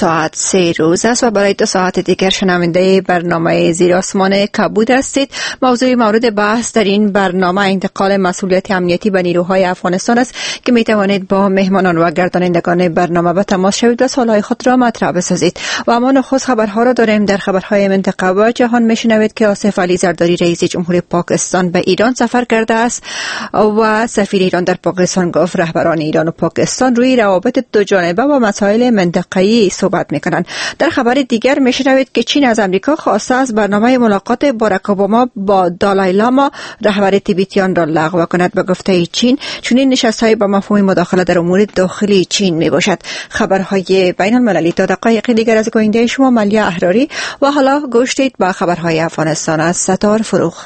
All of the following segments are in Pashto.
ساعت 3 روز است و برای 2 ساعت دیگر شنونده برنامه زیر آسمان کبود هستید. موضوع مورد بحث در این برنامه انتقال مسئولیت امنیتی به نیروهای افغانستان است که می توانید با مهمانان و گردانندگان برنامه به تماس شوید و سوالهای خود را مطرح بسازید. و اما نخست خبرها را داریم. در خبرهای منطقه و جهان می شنوید که آصف علی زرداری رئیس جمهوری پاکستان به ایران سفر کرده است و سفیر ایران در پاکستان گفت رهبران ایران و پاکستان روی روابط دو جانبه و مسائل منطقه‌ای صحبت می‌کنند. در خبر دیگر می‌شنوید که چین از امریکا خواسته است برنامه ملاقات باراک اوباما با دالای لاما رهبر تیبتیان را لغو کند. به گفته چین چنین نشست‌های با مفهوم مداخله در امور داخلی چین میباشد. خبرهای بین المللی تا دقایق دیگر از گوینده شما ملیه احراری و حالا گوش دید با خبرهای افغانستان از ستار فروغ.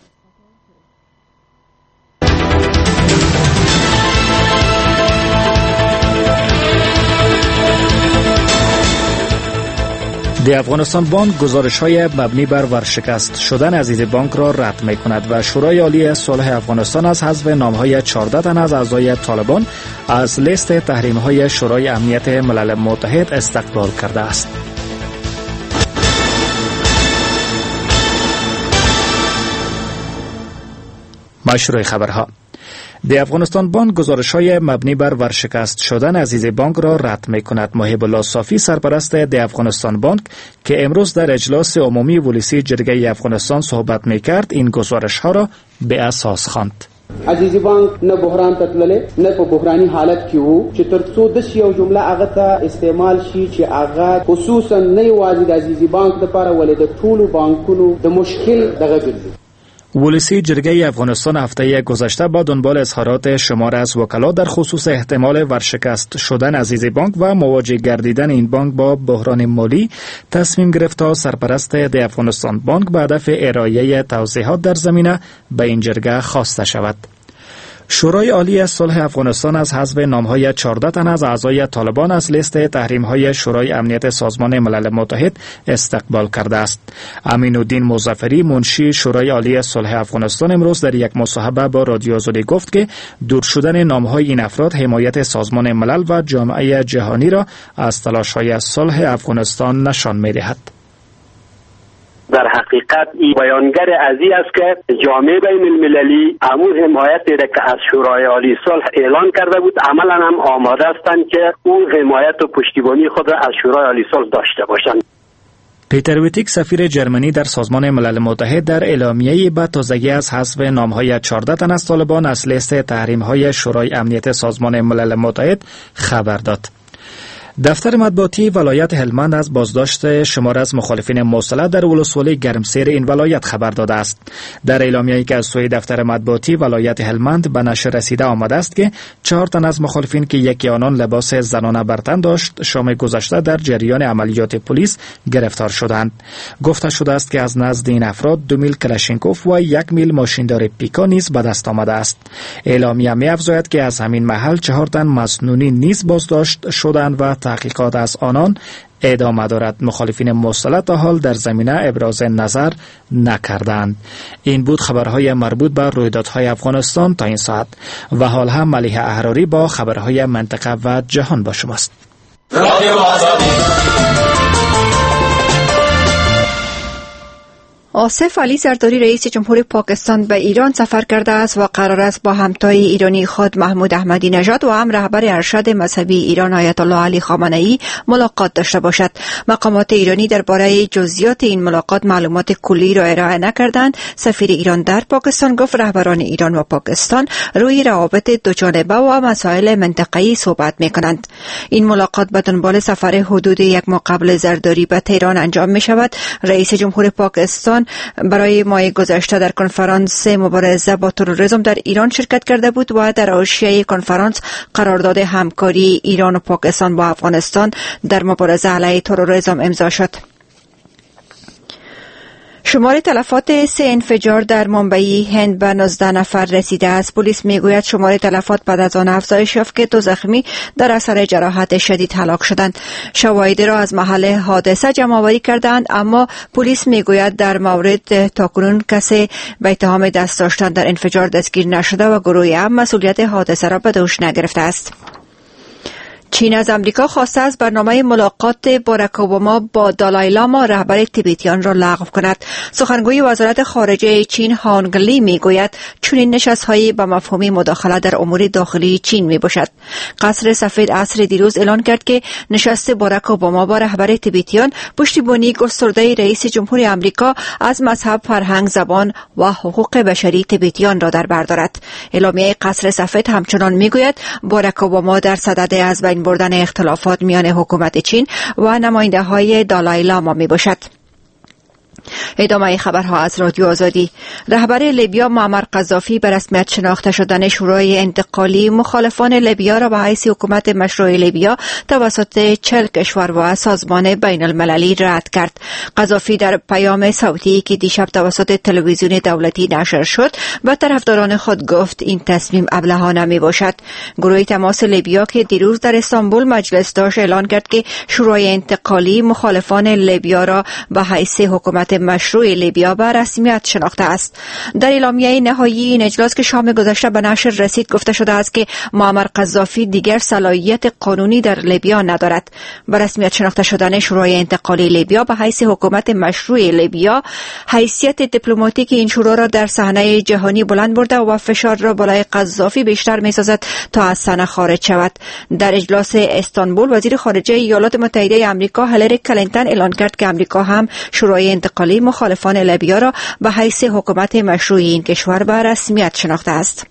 دی افغانستان بانک گزارش‌های مبنی بر ورشکست شدن عزیز بانک را رد می‌کند و شورای عالی صلح افغانستان از حذف نام‌های 14 تن از اعضای طالبان از لیست تحریم‌های شورای امنیت ملل متحد استقبال کرده است. مشروع خبرها. دی افغانستان بانک گزارش‌های مبنی بر ورشکست شدن عزیز بانک را رد می‌کند. محب الله صافی سرپرست دی افغانستان بانک که امروز در اجلاس عمومی ولسی جرگه افغانستان صحبت می‌کرد این گزارش‌ها را به اساس خواند. عزیزی بانک نه بحران تطلله نه په بحرانی حالت کې وو چې ترڅو د یو جمله هغه ته استعمال شي چې هغه خصوصا نه یوازې د عزیزی بانک لپاره ولې د ټولو بانکونو د مشکل دغه ګرځي. ولسی جرگه افغانستان هفته گذشته با دنبال اظهارات شمار از وکلا در خصوص احتمال ورشکست شدن عزیز بانک و مواجه گردیدن این بانک با بحران مالی تصمیم گرفت تا سرپرست دی افغانستان بانک به هدف ارائه توضیحات در زمینه به این جرگه خواسته شود. شورای عالی صلح افغانستان از حذف نام‌های 14 تن از اعضای طالبان از لیست تحریم‌های شورای امنیت سازمان ملل متحد استقبال کرده است. امین‌الدین مظفری منشی شورای عالی صلح افغانستان امروز در یک مصاحبه با رادیو آزادی گفت که دور شدن نام‌های این افراد حمایت سازمان ملل و جامعه جهانی را از تلاش‌های صلح افغانستان نشان می‌دهد. در حقیقت این بیانگر ازی است که جامعه بین المللی امور حمایتی را که از شورای عالی صلح اعلان کرده بود عملا هم آماده هستند که اون حمایت و پشتیبانی خود را از شورای عالی صلح داشته باشند. پیتر ویتیک سفیر جرمنی در سازمان ملل متحد در اعلامیه‌ای به تازگی از حذف نام‌های 14 تن از طالبان از لیست تحریم‌های شورای امنیت سازمان ملل متحد خبر داد. دفتر مطبوعاتی ولایت هلمند از بازداشت شمار از مخالفین مسلح در ولسوالی گرمسیر این ولایت خبر داده است. در اعلامیه‌ای که از سوی دفتر مطبوعاتی ولایت هلمند به نشر رسیده آمده است که 4 تن از مخالفین که یکی آنان لباس زنانه بر تن داشت شام گذشته در جریان عملیات پلیس گرفتار شدند. گفته شده است که از نزد این افراد 2 میل کلاشینکوف و 1 میل ماشیندار پیکا نیز به دست آمده است. اعلامیه می‌افزاید که از همین محل 4 تن مسنونی نیز بازداشت شدند و تحقیقات از آنان ادامه دارد. مخالفین مسلح تا حال در زمینه ابراز نظر نکردند. این بود خبرهای مربوط به رویدادهای افغانستان تا این ساعت و حال هم ملیه احراری با خبرهای منطقه و جهان با شماست. آصف علی زرداری رئیس جمهوری پاکستان به ایران سفر کرده است و قرار است با همتای ایرانی خود محمود احمدی نژاد و هم رهبر ارشد مذهبی ایران آیت الله علی خامنه‌ای ملاقات داشته باشد. مقامات ایرانی درباره جزئیات این ملاقات معلومات کلی را ارائه نکردند. سفیر ایران در پاکستان گفت رهبران ایران و پاکستان روی روابط دوجانبه و مسائل منطقه‌ای صحبت می‌کنند. این ملاقات به دنبال سفر حدود 1 ماه قبل زرداری به تهران انجام می‌شود. رئیس جمهوری پاکستان برای ماه گذشته در کنفرانس مبارزه با تروریسم در ایران شرکت کرده بود و در حاشیه کنفرانس قرارداد همکاری ایران و پاکستان با افغانستان در مبارزه علیه تروریسم امضا شد. شمار تلفات 3 انفجار در منبعی هند به 19 نفر رسیده است. پلیس میگوید شمار تلفات بعد از آن افزایش یافت که 2 زخمی در اثر جراحت شدید هلاک شدند. شواهد را از محل حادثه جمع آوری کردند، اما پلیس میگوید در مورد تاکنون کسی به اتهام دست داشتن در انفجار دستگیر نشده و گروه امن مسئولیت حادثه را به دوش نگرفته است. چین از امریکا خواسته است برنامه ملاقات باراک اوباما با دالای لاما رهبر تیبتیان را لغو کند. سخنگوی وزارت خارجه چین هانگ لی میگوید چنین نشست‌هایی به مفهوم مداخله در امور داخلی چین میباشد. قصر سفید عصر دیروز اعلان کرد که نشست باراک اوباما با رهبر تیبتیان پشتیبانی گسترده رئیس جمهور آمریکا از مذهب، فرهنگ، زبان و حقوق بشری تیبتیان را در بر دارد. اعلامیه قصر سفید همچنان میگوید باراک اوباما در صدد از بین بردن اختلافات میان حکومت چین و نماینده‌های دالای لاما میباشد. ادامه خبرها از رادیو آزادی. رهبر لیبیا معمر قذافی به رسمیت شناخته شدن شورای انتقالی مخالفان لیبیا را به حیث حکومت مشروع لیبیا توسط 40 کشور و سازمان بین المللی رد کرد. قذافی در پیام صوتی که دیشب توسط تلویزیون دولتی نشر شد به طرفداران خود گفت این تصمیم ابلهانه می باشد. گروه تماس لیبیا که دیروز در استانبول مجلس داشت اعلان کرد که شورای انتقالی مخالفان لیبیا را به حیث حکومت مشروع لیبیا به رسمیت شناخته است. در اعلامیه نهایی این اجلاس که شام گذشته به نشر رسید گفته شده است که معمر قذافی دیگر صلاحیت قانونی در لیبیا ندارد. به رسمیت شناخته شدن شورای انتقالی لیبیا به حیث حکومت مشروع لیبیا حیثیت دیپلماتیک این شورا را در صحنه جهانی بلند برده و فشار را بالای قذافی بیشتر می‌سازد تا از صحنه خارج شود. در اجلاس استانبول وزیر خارجه ایالات متحده آمریکا هیلاری کلینتون اعلان کرد که آمریکا هم شورای انتقالی مخالفان لیبیا را به حیث حکومت مشروع این کشور به رسمیت شناخته است.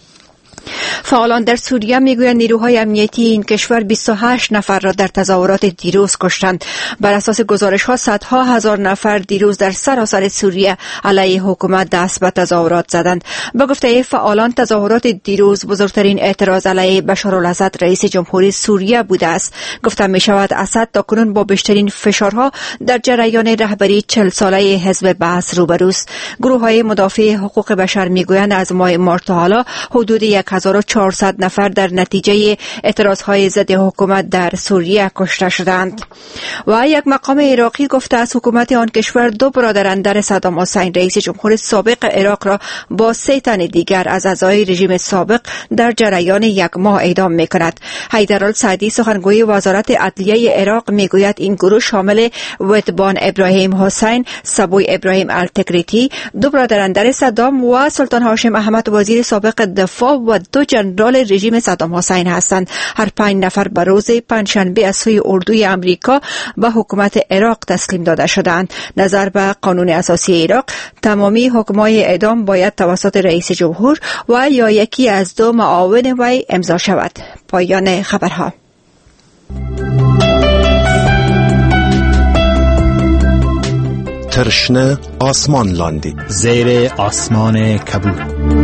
فعالان در سوریه میگویند نیروهای امنیتی این کشور 28 نفر را در تظاهرات دیروز کشتند. بر اساس گزارش‌ها صدها هزار نفر دیروز در سراسر سوریه علیه حکومت دست به تظاهرات زدند. به گفته فعالان تظاهرات دیروز بزرگترین اعتراض علیه بشارالاسد رئیس جمهوری سوریه بوده است. گفته می‌شود اسد تاکنون با بیشترین فشارها در جریان رهبری 40 ساله حزب بعث روبروست. گروه‌های مدافع حقوق بشر میگویند از ماه مارس تا حالا حدود 1400 نفر در نتیجه اعتراضهای ضد حکومت در سوریه کشته شدند. و یک مقام عراقی گفته است حکومت آن کشور 2 برادراندر صدام حسین رئیس جمهور سابق عراق را با 3 تن دیگر از اعضای رژیم سابق در جریان 1 ماه اعدام می‌کند. حیدرالسعدی سخنگوی وزارت عدلیه عراق میگوید این گروه شامل وتبان ابراهیم حسین، سبوی ابراهیم التکریتی، 2 برادراندر صدام و سلطان هاشم احمد وزیر سابق دفاع و 2 جنرال رژیم صدام حسین هستند. هر 5 نفر به روز پنجشنبه از سوی اردوی آمریکا به حکومت عراق تسلیم داده شدند. نظر به قانون اساسی عراق تمامی حکمای اعدام باید توسط رئیس جمهور و یا یکی از 2 معاون وی امضا شود. پایان خبرها. ترشنه آسمان لاندی زیر آسمان کبود.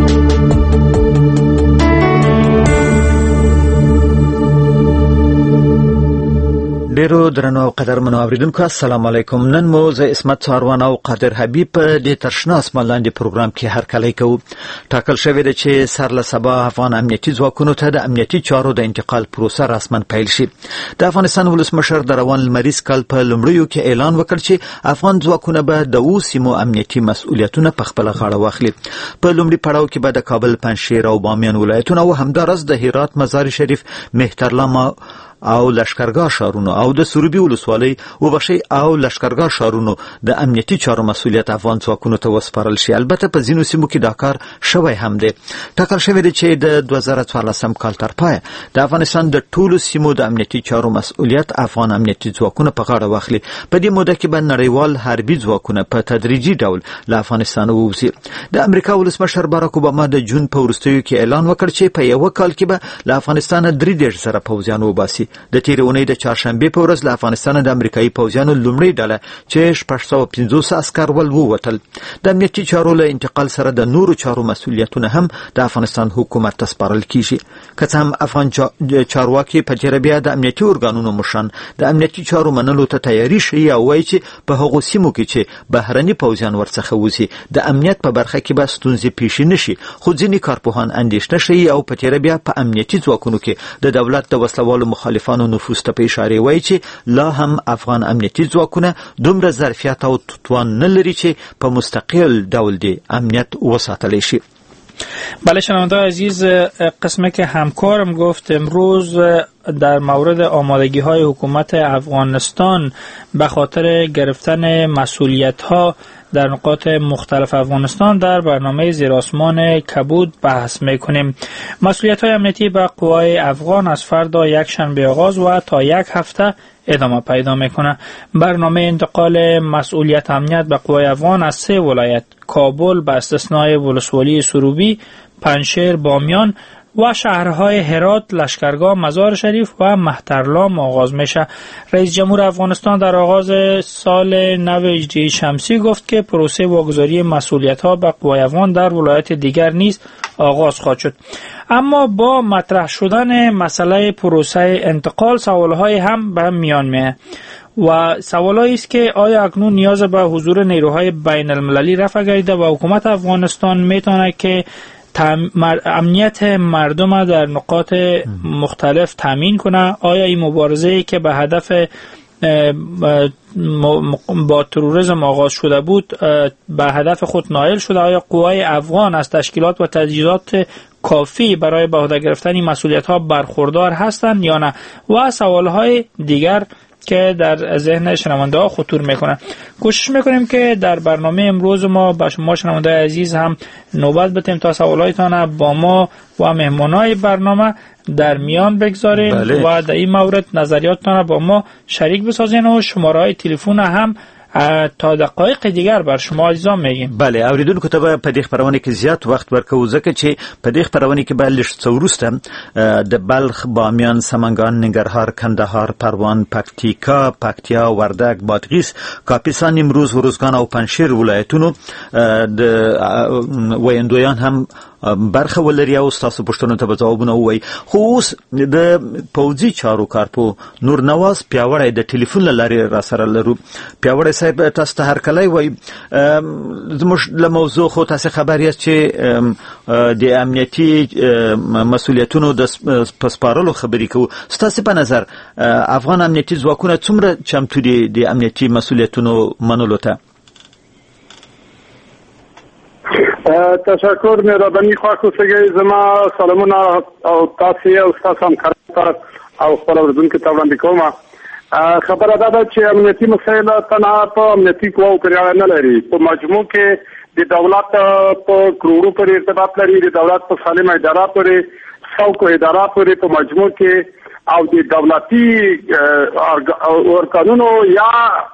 ډیرو درنو قدرمنو اوریدونکو السلام علیکم. نن مو زه اسمت څاروان او قادر حبیب په د ترشنه اسمان لاندې پروګرام کې هرکلی کوو. ټاکل شوې ده چې سر له سبا افغان امنیتي ځواکونو ته د امنیتي چارو د انتقال پروسه رسما پیل شي. د افغانستان ولسمشر د روان لمریز کال په لومړیو کې اعلان وکړ چې افغان ځواکونه به د 2 سیمو امنیتي مسؤلیتونه په خپله غاړه واخلي. په لومړي پړاو کې به د کابل، پنجشیر او بامیان ولایتونه او همدارس د هرات، مزار شریف، مهترلام او لشکرګاه شارونو او د سروبي ولسوالۍ وبشي او لشکرګاه شارونو د امنیتي چارو مسؤلیت افغان ځواکونو ته وسپارل شي. البته په ځینو سیمو کې دا کار شوی هم دی. ټاکل شوی دی چې د 2014 کال تر پایه د افغانستان د ټولو سیمو د امنیتي چارو مسؤلیت افغان امنیتي ځواکونه په غاړه واخلي. په دې موده کې به نړیوال حربي ځواکونه په تدریجي ډول له افغانستان ووځي. د امریکا ولسمشر باراک اوباما د جون په وروستیو کې اعلان وکړ چې په یو کال کې به له افغانستان 33 زره پوځیان وباسي. د تیرې اونۍ د چهارشنبې په ورځ له افغانستان د امریکایي پوځیانو لومړۍ ډله چې 650 عسکر ووتل. د امنیتي چارو له انتقال سره د نورو چارو مسؤلیتونه هم د افغانستان حکومت ته سپارل کیږي. که څه هم افغان چارواکي په تیره بیا د امنیتي ارګانونو مشران د امنیتي چارو منلو ته تیاری شي او وایي چې په هغو سیمو کې چې بهرني پوځیان ورڅخه وځي د امنیت په برخه کې به ستونزې پیښې نشي. خو ځینې کارپوهان اندېښنه ښیي او په تیره بیا په امنیتي ځواکونو کې د دولت د وسلوالو مخالفانو نفوذ ته په اشاره وایي چې لا هم افغان امنیتي ځواکونه دومره ظرفیت او توان نه لري چې په مستقل ډول د امنیت وساتلی شي. بله شنونده عزیز، قسمه که همکارم گفت امروز در مورد آمادگی های حکومت افغانستان به خاطر گرفتن مسئولیت ها در نقاط مختلف افغانستان در برنامه زیر آسمان کبود بحث میکنیم. مسئولیت های امنیتی به قوای افغان از فردا یک شنبه آغاز و تا یک هفته ادامه پیدا میکنه. برنامه انتقال مسئولیت امنیت به قوای افغان از 3 ولایت کابل به استثنای ولسوالی سروبی، پنجشیر، بامیان و شهرهای هرات، لشکرگاه، مزار شریف و مهترلام آغاز میشه. رئیس جمهور افغانستان در آغاز سال نو هجری شمسی گفت که پروسه واگذاری مسئولیت‌ها به قوای افغان در ولایت دیگر نیز آغاز خواهد شد. اما با مطرح شدن مسئله پروسه انتقال سوالهای هم به میان میاد و سوالی است که آیا اکنون نیاز به حضور نیروهای بین المللی رفع گردیده و حکومت افغانستان میتونه که امنیت مردم در نقاط مختلف تامین کنه؟ آیا این مبارزه‌ای که به هدف با تروریسم آغاز شده بود به هدف خود نائل شده؟ آیا قوای افغان از تشکیلات و تجهیزات کافی برای به عهده گرفتن این مسئولیت‌ها برخوردار هستند یا نه؟ و سوال‌های دیگر که در ذهن شنونده ها خطور میکنه. کوشش میکنیم که در برنامه امروز ما با شما شنونده عزیز هم نوبت بدیم تا سوالایتان با ما و مهمانای برنامه در میان بگذاریم و در این مورد نظریاتتان با ما شریک بسازین و شماره های تلفن هم تا دقایق دیگر بر شما عزیزان میگیم. بله اوریدونکو ته په دې خبرونه کې زیات وخت ورکو ځکه چې په دې خبرونه کې به لږ څه وروسته د بلخ، بامیان، سمنګان، ننګرهار، کندهار، پروان، پکتیکا، پکتیا، وردګ، بادغیس، کاپیسا، نیمروز، ورزګان او پنجشیر ولایتونو د ویندویان هم برخه ولري او تاسو پښتنو ته ځوابونه وای. خو اوس د پوځي چارو کارپو نور نواز پیاوړی د ټلیفون لارې را سره لرو. پیاوړی صاحب تاسو ته هر کله وای زموږ له موضوع خو تاسو خبر یاست چې د امنیتي مسؤلیتونو د پسپارلو خبرې کوو. تاسو په نظر افغان امنیتي ځواکونه څومره چمتو دي د امنیتي مسؤلیتونو منلو ته؟ تشکر مهرباني خواخو سګي زما سلامونه او تاسو او تاسو هم کار او خپل ورزونکو ته وړاندې کوم. خبره ده چې امنیتي مسایل تنها په امنیتي قواو پورې نه لري، په مجموع کې د دولت په کروڑو پورې ارتباط لري، د دولت په سالمه اداره پورې، څوکو اداره پورې په مجموع کې او د دولتي ارکانونو یا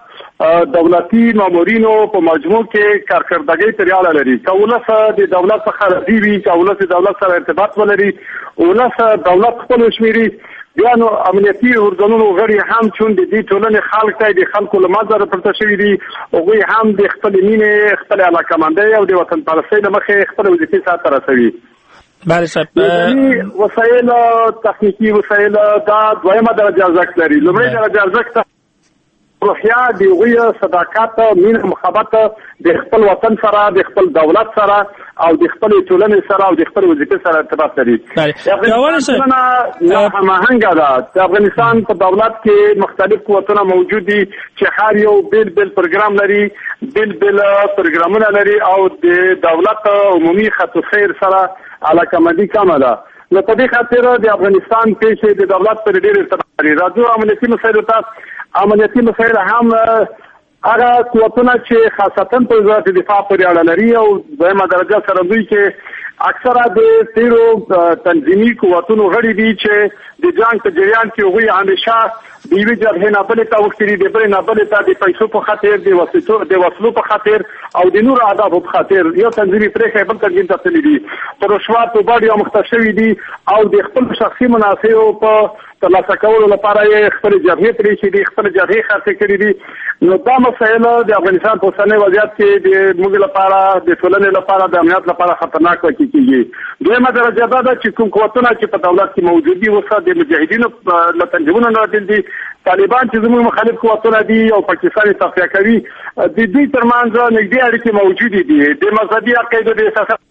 دولتي مامورینو په مجموع کې کارکردګي پرېاله لري. کولس د دولت څخه راځي وي، کولس د دولت سره ارتباط ولري، ولس دولت خپل شمیري. بیا نو امنیتي ارګانونو غړي هم چون د دې ټولنې خلک ته د خلکو له منځه پرته شوي دي، هغوی هم د خپل مینې، خپل علاقمندۍ او د وطن پرستۍ له مخې خپل وظیفې سرته رسوي. بله صاحب، وسایل تخنیکي وسایل دا دویمه درجه ارزښت لري. لومړی درجه ارزښت روحیه د هغوی صداقت، مینه، محبت د خپل وطن سره، د خپل دولت سره او د خپل ټولنې سره او د خپل وظیفې سره ارتباط لري. افغانستان هماهنګه ده. د افغانستان په دولت کې مختلف قوتونه موجود دي چې هر یو بیل بیل پروګرام لري، بیل بیل پروګرامونه لري او د دولت عمومي خط سیر سره علاقمندي کمه ده. نو په دې خاطر د افغانستان پیښې د دولت پر ډېر ارتباط لري. راځو امنیتي مسایلو ته. امنیتي مسایل هم هغه قوتونه چې خاصتا په وزارت دفاع پورې اړه لري او دویمه درجه سره دوی کې اکثره د تیرو تنظیمي قوتونو غړي دي چې د جنگ په جریان کې هغوی همیشه د یوې جبهې نه بلې ته اوښتي دي، د بلې نه بلې ته د پیسو په خاطر، د وسلو په خاطر او د نورو اهدافو په خاطر یو تنظیمي پرېښی بل تنظیم ته تللي دي، په رشوت په بډ یا مخته شوي دي او د خپل شخصي منافعو په ترلاسه کولو لپاره یې خپل جبهې پرېښي دي، خپل جبهې خرڅې کړي دي. نو دا مسایل د افغانستان په اوسني وضعیت کې د موږ لپاره، د ټولنې لپاره، د امنیت لپاره خطرناک واقع کېږي. دویمه درجه دا ده چې کوم قوتونه چې په دولت کې موجود دي اوس د مجاهدینو له تنظیمونو نه راټول دي، طالبان چې زموږ مخالف قوتونه دي او پاکستان یې تقویه کوي، د دوی ترمنځ نږدې اړیکې موجودې دي. د مذهبي عقایدو د احساساتو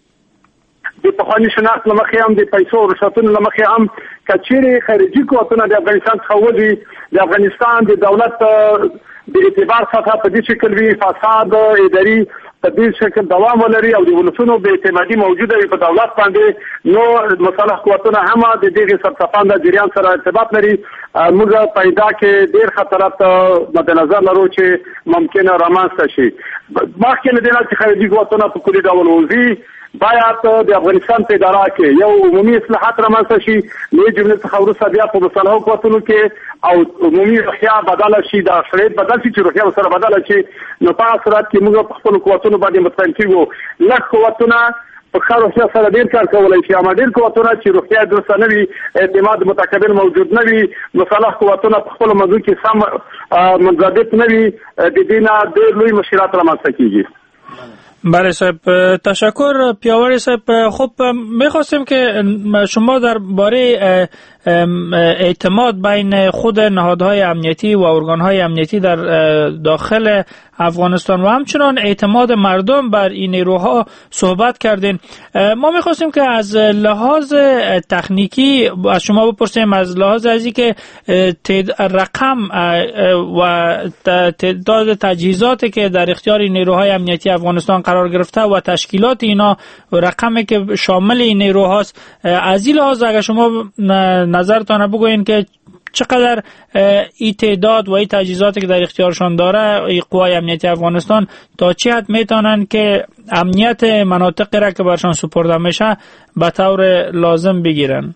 د پخواني شناخت له مخې هم، د پیسو او رشوتونو له مخې هم که چیرې خارجي قوتونه د افغانستان څخه وځي، د افغانستان د دولت د اعتبار سطحه په دې شکل وي، فساد اداري په دې شکل دوام ولري او د ولسونو به اعتمادي موجوده وي په دولت باندې، نو مسلح قوتونه هم د دې سرطپان د جریان سره ارتباط لري. موږ پیدا کې ډېر خطرات مد نظر لرو چې ممکنه رامنځته شي. مخکې له دې نه چې خارجي قوتونه په کلي ډول وځي، باید د افغانستان په اداره کې یو عمومي اصلاحات رامنځته شي. نوې جملې څخه وروسته بیا په مسلح قوتونو کې او عمومي روحیه بدله شي، د شرایط بدل شي چې روحیه سره بدله شي. نو په صورت کې موږ په خپل قوتونو باندې مطمئن کیږو. لږ قوتونه په ښه روحیه سره ډېر کار کولی شي، اما ډېر قوتونه چې روحیه درسته نه وي، اعتماد متقابل موجود نه وي، مسلح قوتونه په خپلو منځو کې سم منضبط نه وي، د دې نه ډېر لوی مشکلات رامنځته کیږي. بله صاحب، تشکر پیاوری صاحب. خب میخواستیم که شما درباره اعتماد بین خود نهادهای امنیتی و ارگانهای امنیتی در داخل افغانستان و همچنان اعتماد مردم بر این نیروها صحبت کردین. ما میخواستیم که از لحاظ تکنیکی از شما بپرسیم، از لحاظ ازی که رقم و تعداد تجهیزاتی که در اختیار نیروهای امنیتی افغانستان قرار گرفته و تشکیلات اینا رقمی که شامل این نیروهاست، از این لحاظ اگر شما نظرتان بگوین که چقدر این تعداد و این تجهیزاتی که در اختیارشان داره این قوای امنیتی افغانستان تا چه حد میتونن که امنیت مناطقی را که برشان سپرده میشه به طور لازم بگیرن؟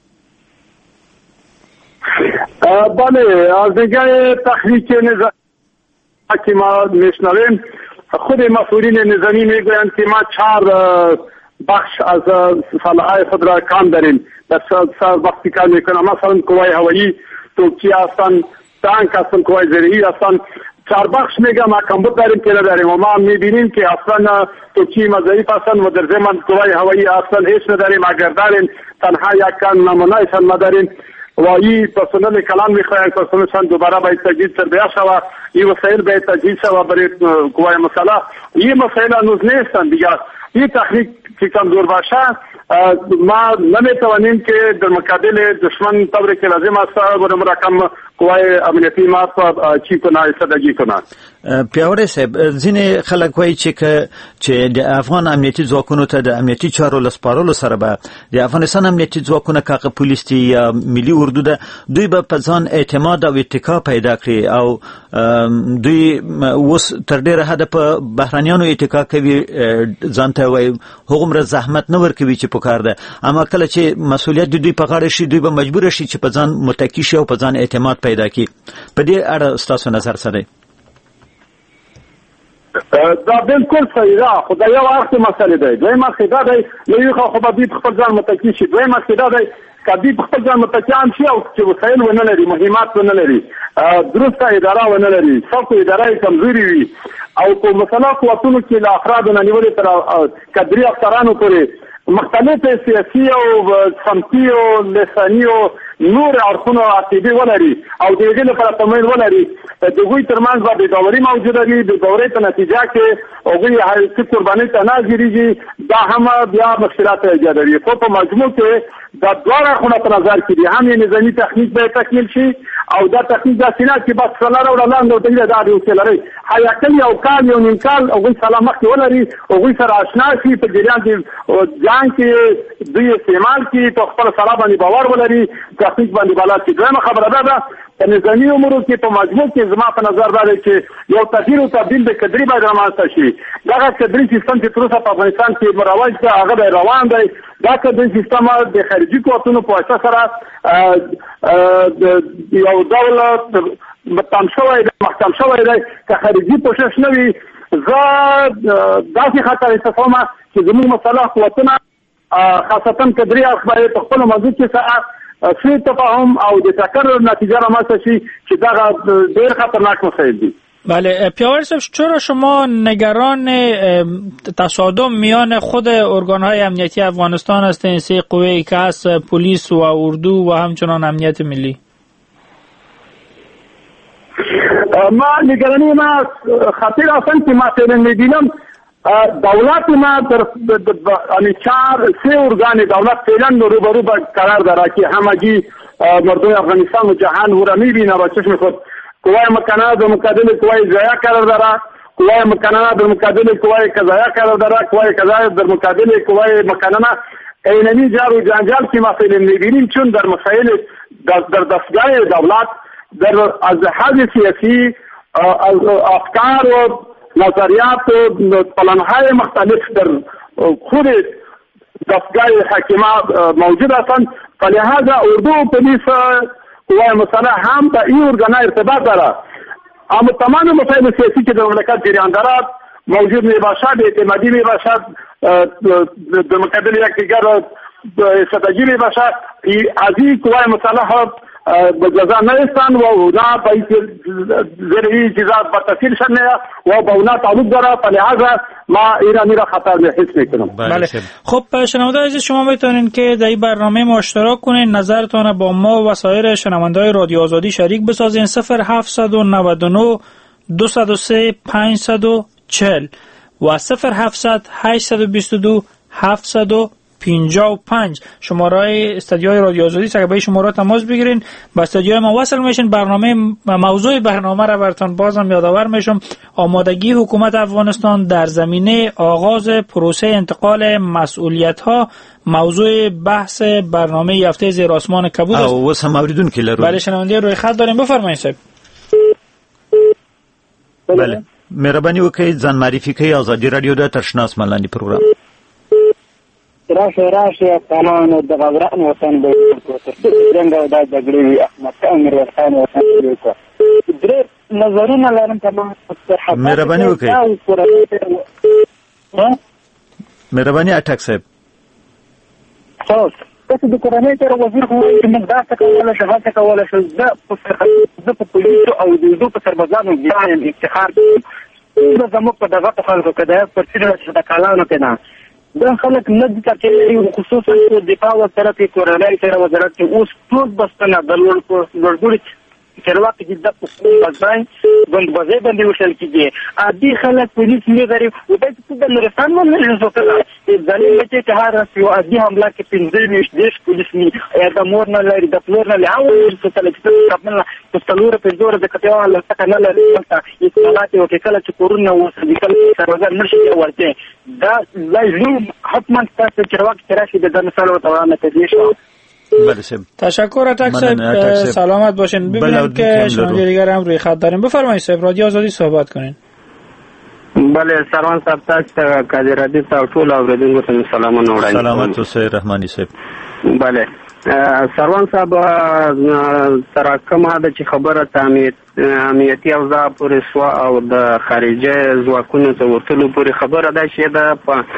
بله، از نگاه تخریج نظام که ما میشنویم، خود مسئولین نظامی میگویند که ما 4 بخش از صلاحیت خود را کام داریم، در بخشی کار میکنم. مثلا قوای هوایی، توپچی هستند، تانک هستند، قوای زرهی هستند. 4 بخش میگم ما کمبود داریم که نداریم و ما میبینیم که اصلا توپچی ما ضعیف هستند و در ضمن قوای هوایی اصلا هیچ نداریم، اگر داریم تنها یک نمونه ایشان نداریم و این پرسنل کلان میخواهد پرسنلشان دوباره باید تجهیز بیا شود، این وسایل باید تجهیز شود برای قوای مسلح. این مسائل هنوز نیستند دیگر. این تکنیک که کمزور باشه ما نمیتوانیم که در مقابل دشمن طوری که لازم است و مرکم قوای امنیتی ما چی کنه، استفاده کنه. پیاوړی صاحب، ځینې خلک وایي چې د افغان امنیتي ځواکونو ته د امنیتي چارو لسپارلو سره به د افغانستان امنیتي ځواکونه کاغه پولیس دي یا ملي اردو ده، دوی به په ځان اعتماد او اتکا پیدا کړي او دوی اوس تر ډېره حده په بهرنیانو اتکا کوي، ځان ته وایي هغومره زحمت نه ورکوي چې پکار ده. اما کله چې مسؤلیت د دوی په غاړه شي، دوی به مجبور شي چې په ځان متکی شي او په ځان اعتماد پیدا کړي. په دې اړه ستاسو نظر څه دی؟ دا بالکل صحیح ده، خو دا یو اړخ مسله ده. دویمه اړخ دا دی یو خو به دوی خپل ځان متکی شي. دویمه اړخ دا دی که دوی خپل ځان متکیان شي او چې وسایل ونه لري، مهمات ونه لري، درسته اداره ونه لري، څوک اداره کمزوري وي او په مسله قوتونو کې له افرادو نه نیولې تر کدري افسرانو پورې مختلف سیاسي او سمتي او لساني او نور اړخونه عقیدې ولري او د هغې لپاره تمایل ولري، د هغوی ترمنځ به بېباوري موجوده وي. بېباورۍ په نتیجه کې هغوی هغې قربانۍ ته نه ځېرېږي، دا هم بیا مشکلات ایجادوي. خو په مجموع کې دا دواړه اړخونه په نظر کې دي، هم یې نظامي تخنیک باید تکمیل شي او دا تخنیک داسې نه چې بس سلاره او لاندې ورته وي دا د اوسې لرئ حیاکل یو کال یو نیم کال هغوی سلا مخکې ولري، هغوی سره اشنا شي، په جریان کې جنګ کې دوی استعمال کړي، په خپله سلا باندې باور ولري، تخنیک باندې بلد شي. دویمه خبره دا ده په نظامي امورو کې په مجموع کې زما په نظر دا دی چې یو تغییر او تبدیل د کدري باید رامنځته شي. دغه کدري سیستم چې تر اوسه په افغانستان کې مروج دی هغه به روان دی. دا کدري سیستم د خارجي قوتونو په واسطه سره یو ډول تم شوی دی، محکم شوی دی. که خارجي کوشش نه وي، زه داسې خطر احساسوم چې زموږ مسلح قوتونه خاصتا کدري اړخ باید په خپلو منځو کې سره سوء تفاهم او د تکرر نتیجه رامنځته شي چې دغه ډېر خطرناک مسایل دي. بله پیاوری صاحب، چرا شما نگران تصادم میان خود ارگانهای امنیتی افغانستان هستین، سه قوه‌ای که هست پلیس و اردو و همچنان امنیت ملی؟ ما نگرانی ما خطیر هستن که ما فعلا میبینم دولت ما در سه ارگان دولت فعلا روبرو با قرار داره که همگی مردم افغانستان و جهان او را میبینه با چشم خود. قوای مکنات و مقابل قوای ضایع قرار داره، قوای مکننه در مقابل قوای قضاییه قرار داره. قوای قضاییه در مقابل قوای مکننه اینمی جار و جنجال که مسائل میبینیم، چون در مسائل در دستگاه دولت در از لحاظ سیاسی افکار و نظریات و پلانهای مختلف در خود دستگاه حاکمه موجود هستند. فلهذا اردو و پلیس قوای مسلح هم با این ارگانها ارتباط دارد، اما تمام مسائل سیاسی که در مملکت جریان دارد موجود می باشد، اعتمادی می باشد، در مقابل یکدیگر استراتژی می باشد. از این قوای مسلح به جزا نیستند و اونا به زیر این چیزا به تفصیل شدن و با اونا تعلق داره. فلهذا ما ایرانی را خطر حس میکنم. بله. خب شنونده عزیز، شما میتونین که در این برنامه ما اشتراک کنین، نظرتون با ما و سایر شنونده‌های رادیو آزادی شریک بسازین. 0799 203 540 و 0700 822 755 شماره استودیوی رادیو آزادی است. اگه با شماره تماس بگیرین با استودیوی ما وصل میشین. موضوع برنامه را براتون بازم یادآور میشم. آمادگی حکومت افغانستان در زمینه آغاز پروسه انتقال مسئولیت ها موضوع بحث برنامه هفته زیر آسمان کبود است. او وسم اوریدون که لرو. بله شنونده روی خط داریم، بفرمایید صاحب. بله مهرباني وکړئ ځان معرفي کړئ. آزادي رادیو د ترشناس ملاني پروګرام راشه افغانانو د غوران وطن به څنګه دا جګړې وي احمد امیر وطن وطن وکړه. درې نظرونه لرم تمام مهرباني وکړئ. مهرباني اټک صاحب تاسو د کورنۍ تر وزیر خو موږ دا څه کوله شو هڅه کوله شو د په پولیسو او د دوه په سربازانو ځان افتخار زموږ په دغه خلکو کې د پر څیر د کالانو کې نه دا خلک نه دي چې خصوصا په دفاع او طرف کې کورنۍ سره وزارت اوس ټول بستنه د لوړ چرواک چې د پښتون بند بځای باندې وشل کېږي. عادي خلک پولیس نه غري او د نورستان باندې زوکه ځلې چې هر یو عادي حمله کې 15 دیش پولیس نه یا د مور نه لري د فلور نه لاو څه تل چې خپل پستلور په زور د کټیو له څخه نه لري چې اصلاحات او کله چې کورونه وسه کله سروزر نشي ورته دا لازم حتما تاسو چرواک تراشي د مثال او توانه تدریس. بله سب تشکر اتک صاحب، سلامت باشین. ببینیم که شما دیگر هم روی خط داریم. بفرمایید صاحب، رادیو آزادی صحبت کنین. بله سروان صاحب تاسو قادر رادیو ته ټول اوریدونکو ته سلامونه وړاندې. سلامت اوسئ رحماني صاحب. بله سروان صاحب تر کومه د چې خبره امنیتي اوضاع پورې سو او د خارجي ځواکونو ته ورتلو پورې خبره ده چې دا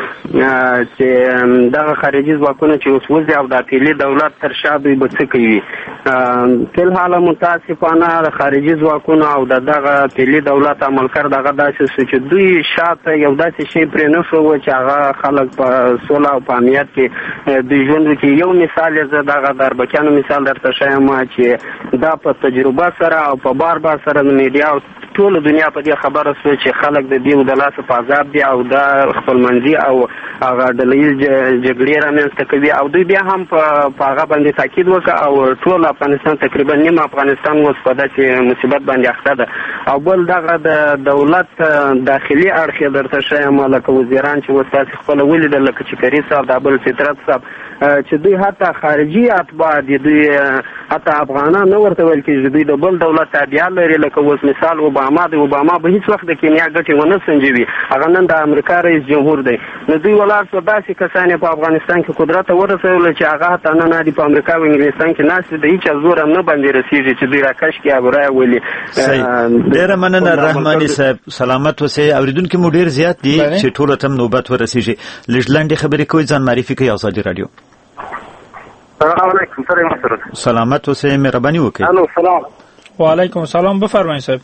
چې دغه خارجي ځواکونه چې اوس وځي او د پیلي دولت تر شا دوی به څه کوي. فل حاله متاسفانه د خارجي ځواکونو او دغه پیلي دولت عملکار دغه داسې چې دوی شاته یو داسې شی پرې نه شو چې هغه خلک په سوله او په امنیت کې د ژوند کې یو مثال یې دغه دربکیانو مثال درته ښیم چې دا په تجربه سره او په بار سره د میډیا او ټول دنیا په دې خبره شو چې خلک د دې د لاس په عذاب دي او د خپلمنځي او هغه ډلهییز جګړې رامنځته کوي او دوی بیا هم په هغه باندې تاکید وکړ او ټول افغانستان تقریبا نیم افغانستان اوس په داسې مصیبت باندې اخته ده. او بل دغه د دولت داخلي اړخ درته ښیم لکه وزیران چې اوس تاسې خپله ولیدل لکه چې کري صاحب د بل فطرت صاحب چې دوی حتی خارجي اتباع دي، دوی حتی افغانان نه ورته ویل کېږي، دوی د بل دولت تابعیت لري. لکه اوس مثال اوباما دی، اوباما به هیڅ وخت د کینیا ګټې ونه سنجوي، هغه نن د امریکا رئیس جمهور دی. نو دوی ولاړ شو داسې کسان په افغانستان کې قدرت ته ورسول چې هغه حتی نن د امریکا او انګلستان کې ناست د هیڅ زور هم نه باندې رسیږي چې دوی راکش کې ابرای ولي. ډېر مننه رحماني صاحب، سلامت اوسئ. اوریدونکو مو ډېر زیات دي چې ټول ته نوبت ورسیږي. لږ خبرې کوي، ځان معرفي کوي. آزادي رادیو. السلام علیکم. سلامت اوسئ، مهرباني وکړئ. الو سلام. وعلیکم السلام، بفرمایئ صاحب.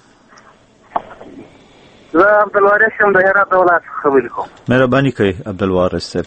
زه عبدالوارث یم د هرات ولایت څخه خبرې کوم. مهرباني کوئ عبدالوارث صاحب.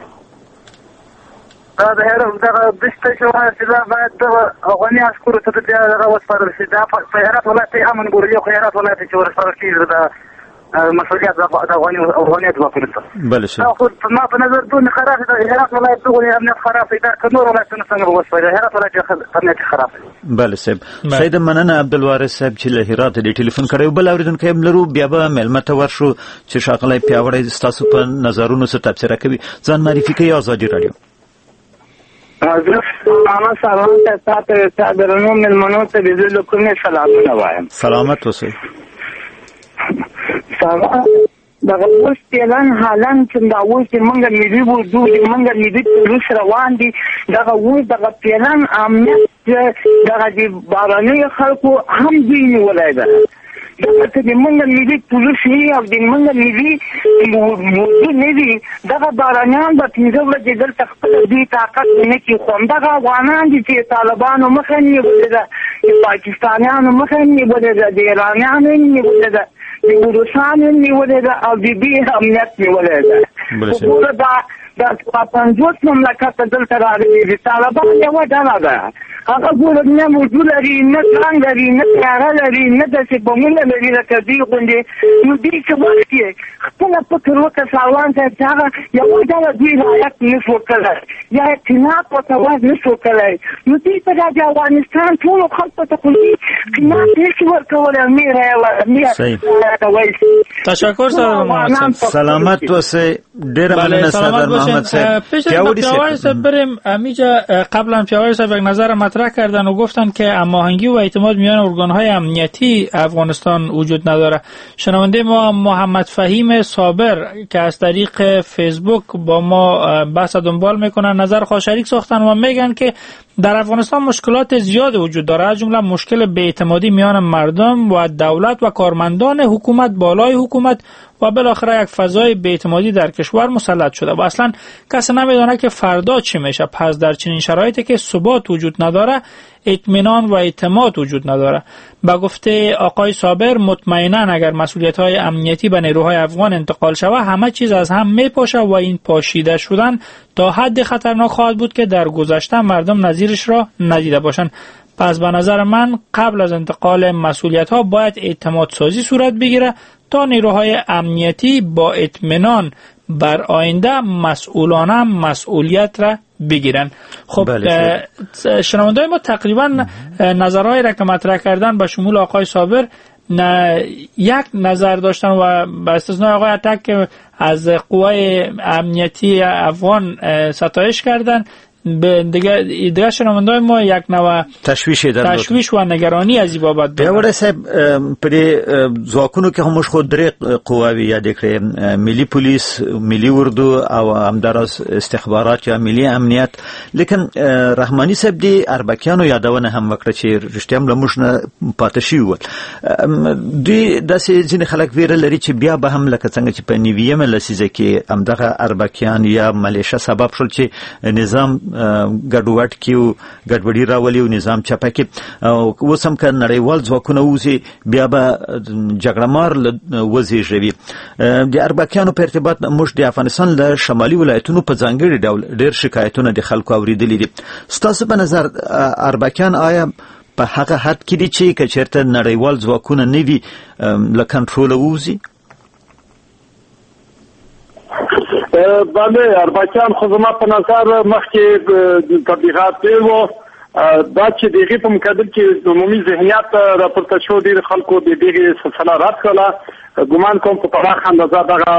دا د هرات دغه دشته چې دا باید دغه افغاني عسکرو ته بیا دغه وسپارل شي. دا په هرات ولایت کې امن ګوري، خو هرات ولایت چې ورسپارل کېږي د مسؤلیت افغانیت ځواکونو ته. بله شه خو ما په نظر دونه خراب دی هرات ولایت دغه امنیت خراب دی که نور ولایتونه څنګه وسوي هرات ولایت امنیت خراب دی. بله صاحب سید مننه عبدالوارث صاحب چې له هرات د ټلیفون کړی بل اوریدونکی هم لرو بیا به مېلمه ته ورشو چې ښاغلی پیاوړی ستاسو په نظرونو څه تبصره کوي. ځان معرفي کوي ازادي راډیو. محمد سلام ته درنو مېلمنو ته د زړه له کومې سلامونه وایم. سلامت اوسئ. دغه اوس اعلان حالان چې دا اوس موږ ملي وردو موږ ملي پولیس روان دي دغه اوس دغه اعلان امنیت دغه د باراني خلکو هم دی نیولای ده دغه د موږ ملي پولیس او د موږ ملي وردو نه دي دغه بارانیان به پنځه ورځې دلته خپل دوی طاقت نه کوي خو همدغه افغانان دي چې طالبانو مخه نیولې ده د پاکستانیانو مخه نیولې ده د ایرانیانو نیولې ده د روسانو نیولې ده او د دې امنیت نیولې ده. وګوره دا 50 مملکت دلته راغلي دي طالبان یوه ډله ده هغه ګوره نه موجود لري نه څنګه لري نه تیاره لري نه داسې بمونه لري لکه دوی غوندې نو دوی چې وخت یې خپله فکر وکړه ساروان صاحب چې هغه یوه ډله دوی رعایت نه شو کړی یا اعتماد ورته ور نه شو کړی نو دوی ته دا د افغانستان ټولو خلکو ته خو دوی قیمت نشي ورکولی او تشکر سر محمد صاحب. سلامت اوسئ. ډېره مننه سردار محمد صاحب. پیاوړی صاحب بریم امیجا قبلا پیاوړی صاحب یک نظر مطرح کردن و گفتن که هماهنگی و اعتماد میان ارگان‌های امنیتی افغانستان وجود نداره. شنونده ما محمد فهیم صابر که از طریق فیسبوک با ما بحث دنبال میکنن نظر خود شریک ساختن و میگن که در افغانستان مشکلات زیاد وجود داره از جمله مشکل بی‌اعتمادی میان مردم و دولت و کارمندان حکومت بالای حکومت و بالاخره یک فضای بی‌اعتمادی در کشور مسلط شده و اصلا کسی نمیدونه که فردا چی میشه. پس در چنین شرایطی که ثبات وجود نداره اطمینان و اعتماد وجود نداره. با گفته آقای صابر مطمئنا اگر مسئولیت‌های امنیتی به نیروهای افغان انتقال شود همه چیز از هم میپاشه و این پاشیده شدن تا حد خطرناک خواهد بود که در گذشته مردم نظیرش را ندیده باشند. پس به نظر من قبل از انتقال مسئولیت‌ها باید اعتماد سازی صورت بگیره تا نیروهای امنیتی با اطمینان بر آینده مسئولانه مسئولیت را بگیرن. خب شنونده‌های ما تقریبا نظرهایی را که مطرح کردن به شمول آقای صابر یک نظر داشتن و به استثنای آقای اتک که از قوای امنیتی افغان ستایش کردن دیگه شنونده‌های ما یک نوع تشویش و نگرانی از این بابت دارن. پیاوړی صاحب په ځواکونو کې هم خو درې قواوې یاد کړې ملي پولیس ملي اردو او همداراز استخبارات یا ملي امنیت لیکن رحماني صاحب دی اربکیانو یادونه هم وکړه چې رښتیا هم له موږ نه پاتې شوي ول دوی داسې ځینې خلک ویره لري چې بیا به هم لکه څنګه چې په 90مه لسیزه کې همدغه اربکیان یا ملیشه سبب شول چې نظام ګډوډ کیو ګډوډي راولي او نظام چپه کی اوس هم که نړیوال ځواکونه وځي بیا به جګړهمار وزېږوي. د اربکیانو په ارتباط موږ د افغانستان له شمالي ولایتونو په ځانګړي ډول ډېر شکایتونه د خلکو اورېدلي دي. ستاسو په نظر اربکیان آیا په هغه حد کې دي چې که چېرته نړیوال ځواکونه نه وي له کنټروله ووځي؟ بله اربکیان خو زما په نظر مخکې تبلیغات ډېر وو دا چې د هغې په مقابل کې عمومي ذهنیت راپورته شو ډېر خلکو د دغې سلسله رد کړله. ګمان کوم په پراخه اندازه دغه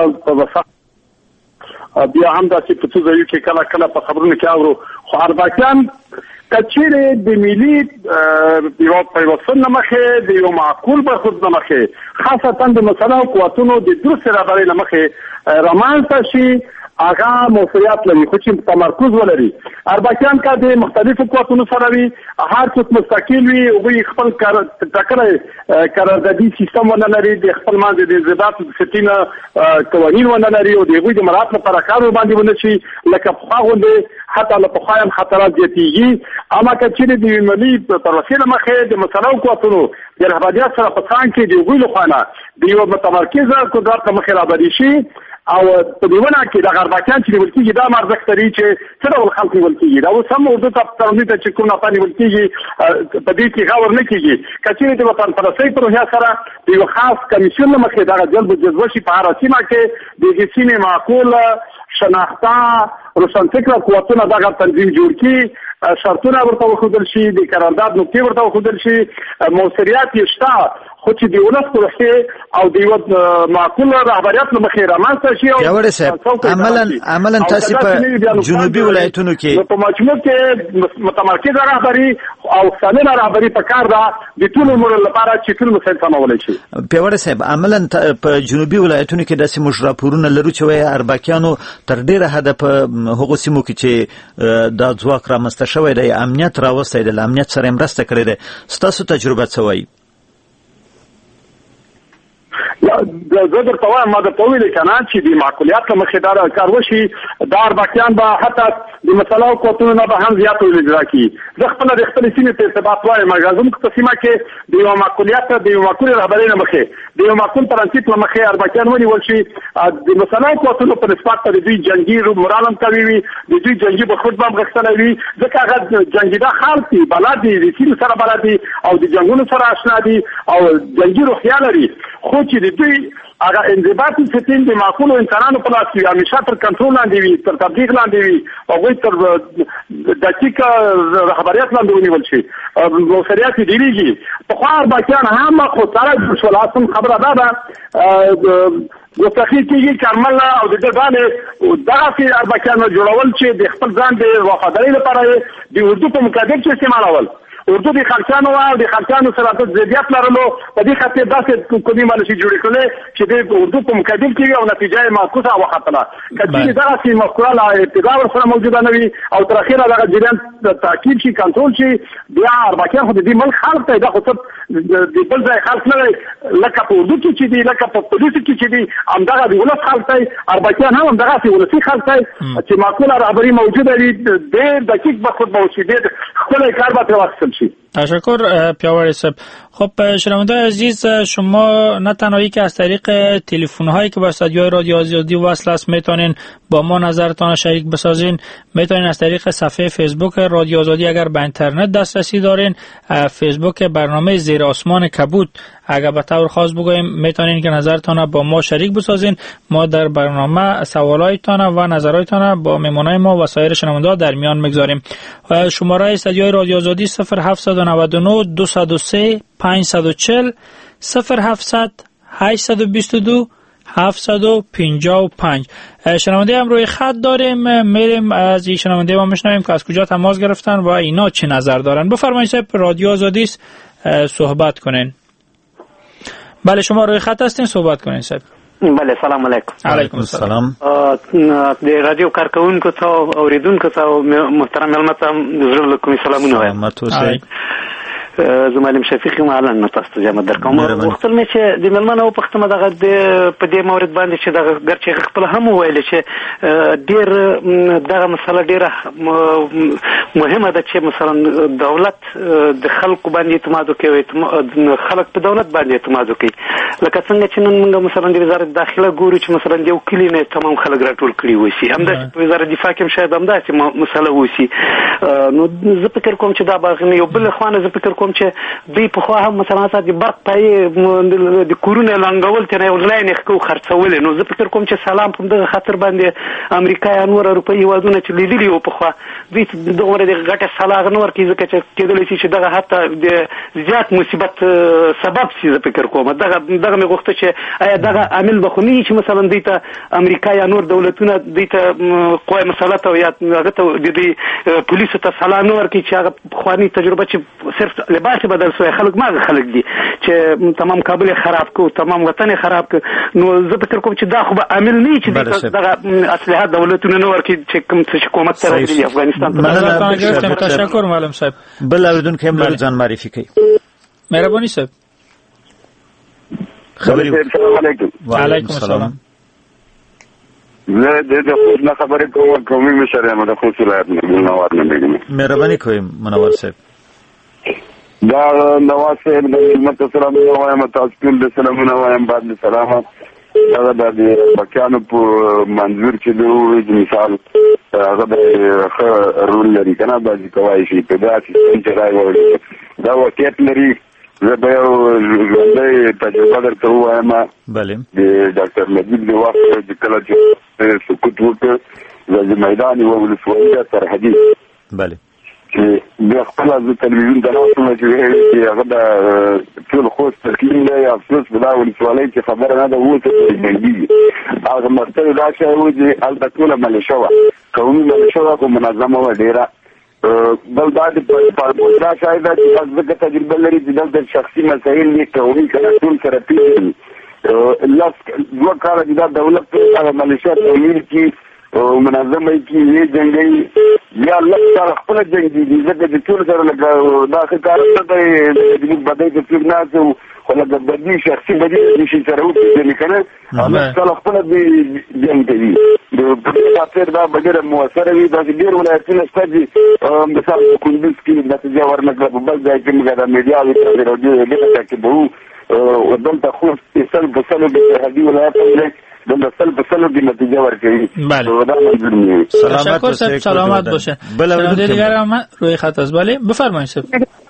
بیا هم داسې په څو ځایو کې کله کله په خبرونو کې اورو خو اربکیان که چیرې د ملي یوه پیوستون نه مخې د یو معقول برخورد نه مخې خاصتا د مسلحو قوتونو د درستې رهبرۍ نه مخې رامنځته شي هغه موفریت لري خو چې تمرکز ولري. اربکیان که د مختلفو قوتونو سره وي هر څوک مستقل وي هغوی خپل ټاکلی قراردادي سیستم ونه لري د خپل منځ د انضباط ډسپلین قوانین ونه لري او د هغوی د مراعات لپاره کار ورباندې ونه شي لکه پخوا غوندې حتی له پخوا هم خطرات زیاتېږي. اما که چیرې د ملي پروسې له مخې د مسلحو قوتونو د رهبریت سره په څنګ کې د هغوی له خوا نه د یو متمرکزه قدرت له مخې رهبري شي او په دیونه کې د اربکیان چې نیول کېږي دا ارزښت لري چې څه ډول خلک نیول کېږي دا اوس هم اردو ته ترمنځ چې کوم نه نیول کېږي په دې کې غور نه کېږي کچېرې د وطن پرستۍ پروژه سره د یو خاص کمیسیون مخې دا جلب جذبه شي په هر سیمه کې د سیمې معقول شناخته روشنفکره قوتونه دغه تنظیم جوړ کړي شرطونه ورته وښودل شي د قرارداد نقطې ورته وښودل شي موثریات یې شته خو چې د ولس پروسې او د یو معقول رهبریت له مخې رامنځته شي او پیاوړی صاحب عملاً تاسې په جنوبي ولایتونو کې په مجموع کې متمرکزه رهبري او سالمه رهبري پکار ده د ټولو امورو لپاره چې ټول مسایل سمولی شي. پیاوړی صاحب عملاً په جنوبي ولایتونو کې داسې موږ راپورونه لرو چې وایي اربکیانو تر ډېره حده په هغو سیمو کې چې دا ځواک رامنځته شوی دی امنیت راوستی دی له امنیت سره یې مرسته کړې ده ستاسو تجربه څه وایي؟ زه درته وایم ما درته وویلې که نه چې د معقولیت له مخې دا کار وشي دا اربکیان به حتی د مسله او قوتونو نه به هم زیات اجرا کړي. زه خپله د خپلې سیمې په ارتباط وایم زموږ په سیمه کې د یو معقولیت د یو معقولې رهبرۍ له مخې د یو معقول ترانزیت له مخې اربکیان ونیول شي د مسله او قوتونو په نسبت د دوی جنګي مورال هم قوي وي د دوی جنګي برخورد به هم غښتلی وي ځکه هغه جنګېده خلک دي بلد دي د سیمې سره بلد دي او د جنګونو سره اشنا دي او جنګي روحیه لري خو چې د دوی هغه انضباطي سیستم د معقولو انسانانو په لاس کې همیشه تر کنټرول لاندې وي تر تبلیغ لاندې وي هغوی تر دقیق رهبریت لاندې ونیول شي موثریات یې ډېرېږي پخوا اربکیان هم خو سره جوړ شول اصل خبره دا ده ګستاخي کېږي کارمل او د ده ډلې دغسې اربکیان جوړول چې د خپل ځان د وفادارۍ لپاره یې د اردو په مقابل کې استعمالول اردو د خلچانو او د خلچانو سره د ضدیت لرلو په دې خاطر داسې کومې مالشي جوړې کړلې چې د اردو په مقابل کې او نتیجه یې معکوسه وختله که چېرې دغسې مفکوره له ابتدا ورسره موجوده نه وي او تر اخره دغه جریان تعقیب شي کنټرول شي بیا اربکیان خو د دې ملک خلک دی دا خو څه د بل ځای خلک نه دی لکه په اردو کې چې دي لکه په پولیسو کې چې دي همدغه د ولس خلک دی اربکیان هم همدغسې ولسي خلک دی چې معقوله رهبري موجوده وي ډېر دقیق برخورد به وشي ډېر ښکلی کار به ترې واخیستل شي. تشکر پیاوړی صاحب. خب شنوندگان عزیز شما نه تنهایی که از طریق تلفن هایی که با استودیوی رادیو آزادی وصل است میتونین با ما نظرتان شریک بسازین میتونین از طریق صفحه فیسبوک رادیو آزادی اگر به اینترنت دسترسی دارین فیسبوک برنامه زیر آسمان کبود اگر به طور خاص بگویم میتونین که نظرتان با ما شریک بسازین ما در برنامه سوالایتان و نظرایتان با میمونای ما و سایر شنوندگان در میان میگذاریم. شماره استودیوی رادیو آزادی 0799 203 540 0700 822 755. شنونده هم روی خط داریم میریم از این شنونده ما میشنویم که از کجا تماس گرفتن و اینا چه نظر دارن. بفرمایید صاحب رادیو آزادی است صحبت کنین. بله شما روی خط هستین صحبت کنین صاحب. بله سلام علیکم. علیکم السلام. د رادیو کارکونکو ته او اوریدونکو ته محترم ملمت زړه له کومې سلامونه وایم. زمالم شفیق معلن نو تاسو ته جامه درکوم وختل مې چې د ملمنو په ختمه دغه په دې مورد باندې چې دغه ګرچې خپل هم ویل چې ډیر دغه مسله ډیره مهمه ده چې مثلا دولت د خلکو باندې اعتماد کوي خلک په دولت باندې اعتماد کوي لکه څنګه چې نن موږ مثلا د وزارت داخله ګورو چې مثلا یو کلی نه تمام خلک راټول کړي وسی همدا وزارت دفاع کې شاید همدا چې مسله وسی نو زه فکر کوم چې دا باغ یو بل خوانه زه فکر کوم چې دوی په خو هم مثلا د برق پای د کورونه لنګول ته یو لاین خو خرڅول نو زه فکر کوم چې سلام په دغه خاطر باندې امریکا یا نور اروپایي هیوادونه چې لیدلی او په خو دوی دغه د غټه سلاغ نور کې ځکه چې کېدل شي چې دغه حتی د زیات مصیبت سبب شي زه فکر کوم دغه مې غوښته چې آیا دغه عامل بخونی چې مثلا دوی ته امریکا یا نور دولتونه دوی ته قوه مسلط او یا هغه ته د پولیسو ته سلام نور کې چې هغه خواني تجربه چې صرف لباس بدل شوی خلک ما خلک دي چې تمام کابل خراب کو تمام وطن خراب کو نو زه فکر کوم چې دا خو به عامل نه چې دغه اصلحات دولتونه نور کې چې کوم حکومت سره د افغانستان ته تشکر معلم صاحب. بل اوریدونکو هم له ځان معرفي کوي. مهرباني صاحب. خبري. السلام علیکم. وعلیکم السلام. زه د خپل خبرې کومې مشر یم د خوست ولایت نه منور نه بګم. مهرباني کوئ منور صاحب. دا نواز صاحب د خدمت سلام وایم تاسو ټول د سلامونه وایم بعد سلام هغه د بچانو په منظور چې د مثال هغه د رول لري کنه باندې کوي شي په داسې څنګه راوړي دا واقعیت لري زه به یو ژوندۍ تجربه درته ووایم. بله د ډاکټر نجیب د وخت چې کله چې سقوط وکړ د میدان یوه ولسوالي سرحدي بله چې بیا خپله زه تلویزیون ته راوستم چې هغه د ټول خوست تسلیم دی افسوس په دا ولسوالۍ چې خبره نه ده اوس جنګېږي هغه مقصد دا شی و چې هلته ټوله ملیشه وه قومي ملیشه وه خو منظمه وه ډېره بل دا د پارپورټ دا شاید چې ځکه تجربه لري چې دلته شخصي مسایل یې قومي کنه ټول سره پېژني دوه کاله چې دا دولت هغه ملیشه تولید کړي منظمه کې یې جنګي یا لږ سره خپله جنګېږي ځکه چې ټول سره لکه دا ښه کار نه دی زموږ بدۍ ته څوک نه اچوو خو لکه بدي شخصي بدي شي سره وپېژني که نه لږ سره خپله جنګ کوي د پدې خاطر دا به ډېره مؤثره وي داسې ډېر ولایتونه شته چې مثال په کندوز کې نتیجه ورنه کړه په بل ځای کې موږ د میډیاوې راډیو ډېره تعقیبوو دلته خوست سل په سلو کې سرحدي ولایت دی دلته سل په سلو کې نتیجه ورکوي دا منظور مې تشکر صاحب سلامت باشه. شنونده دیگر هم روی خط است. بله بفرمایید صاحب.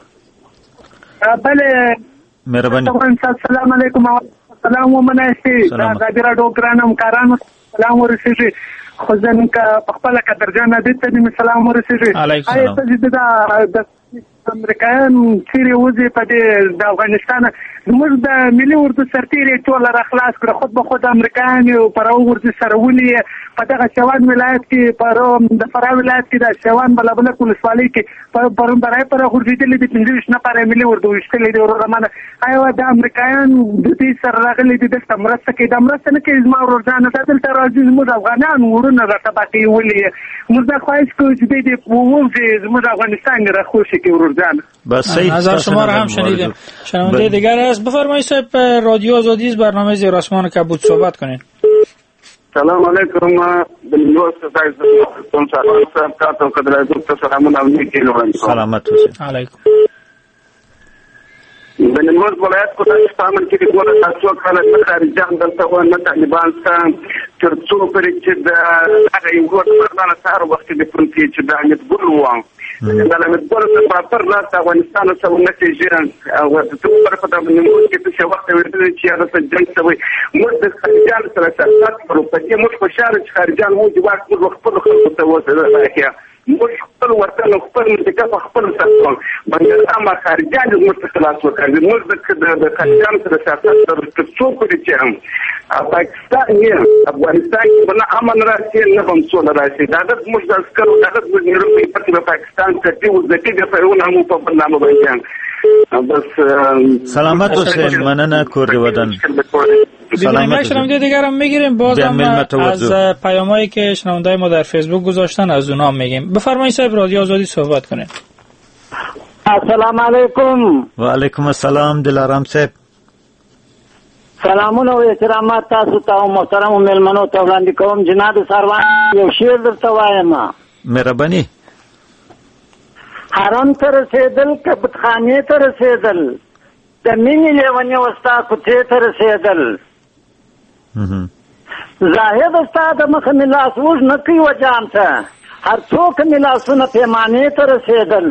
بله مهرباني. السلام علیکم سلام ومناسي دا غادره ډوګرانم کارانو سلام ورسېږي خو ځن کا خپل قدرجان دې ته دې سلام ورسېږي آیا ته دې دا امریکایان چیرې وځي په دې د افغانستان موږ د ملي اردو سرتیري ټول را خلاص کړ خود به خود امریکایان پر اردو سره ولي په دغه شوان ولایت کې پر د فراه ولایت کې د شوان بلبل ولسوالۍ کې پر برای پر غورځېدلې د 15 نفر ملي اردو وشتلې د ورمنه آیا د امریکایان د دې سره راغلي د مرسته کې د مرسته نه کې زما ورځانه دلته راځي موږ افغانان ورونه راته باقي ولي موږ د خواهش کوو چې دې ووځي زموږ افغانستان راخوشي کې ورځانه بس صحیح نظر شما را هم شنیدیم. شنونده دیگر است بفرمایید صاحب رادیو آزادی برنامه زیر آسمان کبود صحبت کنید. سلام علیکم بلوس صاحب تاسو قدر عزت سلامونه علیکم سلامت اوسئ. علیکم د نیمروز ولایت په پاکستان کې د ګوره تاسو کله خارجان دلته و نه طالبان څخه تر څو پرې چې د هغه یو ګوت پردانه سهار وخت د پرونکي چې د امید ګل و دا له ګوره په پر لاس افغانستان سره نه کېږي او د څو په د نیمروز کې څه وخت ورته چې هغه څه جنگ شوی موږ د خارجان سره سره په پدې موږ په شهر چې خارجان مو د وخت په خپل خلکو ته وځي راځي موږ خپل وطن خپل منطقه خپل ساتو باندې امر خارجان موږ ته خلاص وکړي موږ د خارجان سره سیاست تر څو پورې چې هم پاکستان یې افغانستان کې بنا امن راځي نه هم څول راځي دا د موږ د عسکرو د نیروي په پاکستان کې د وزګي د پیونه مو په برنامه باندې بس سلامت اوسئ. مننه کور دی ودان سلامت. شنونده دیگر هم میگیریم باز هم از پیامایی که شنونده ما در فیسبوک گذاشتن از اونها میگیم. بفرمایید صاحب رادیو آزادی صحبت کنید. السلام علیکم. و علیکم السلام دلارام صاحب. سلامونه او احترامات تاسو ته او محترم مېلمنو ته وړاندې کوم. جناب سروان یو شعر درته وایم. مهرباني. حرم ته رسېدل کبتخانې ته رسېدل د مینې لیونی وستا کوڅې ته رسېدل زاهد ستا د مخه مې لاس اوږد نه کوي وجام ته هر څوک مې لاسونه پیمانې ته رسېدل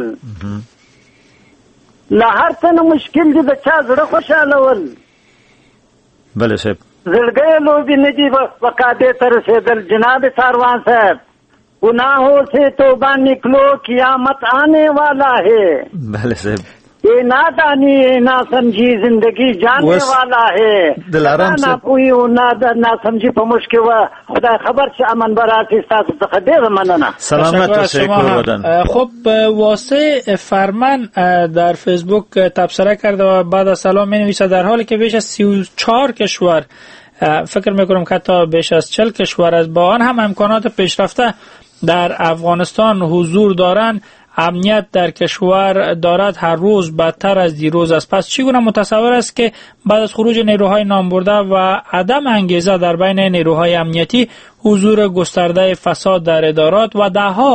له هر څه نه مشکل دي د چا زړه خوشحالول بله صاحب زړګی لوبې نه دي وقادې ته رسېدل. جناب ساروان صاحب गुनाहों से तौबा निकलो कियामत आने वाला है. भले साहब ये नादानी ना समझी जिंदगी जाने वाला है. دلارام ना कोई ना समझी په مشکل و خدای خبر چې امن براتي تاسو څخه ډیر مننه. سلامت اوسئ کور ودان. خب واسه فرمان در فیسبوک تبصره کرده و بعد از سلام می‌نویسه در حالی که بیش از 34 کشور فکر میکنم که تا بیش از 40 کشور از با آن هم امکانات پیشرفته در افغانستان حضور دارند امنیت در کشور دارد هر روز بدتر از دیروز است. پس چگونه متصور است که بعد از خروج نیروهای نامبرده و عدم انگیزه در بین نیروهای امنیتی حضور گسترده فساد در ادارات و دهها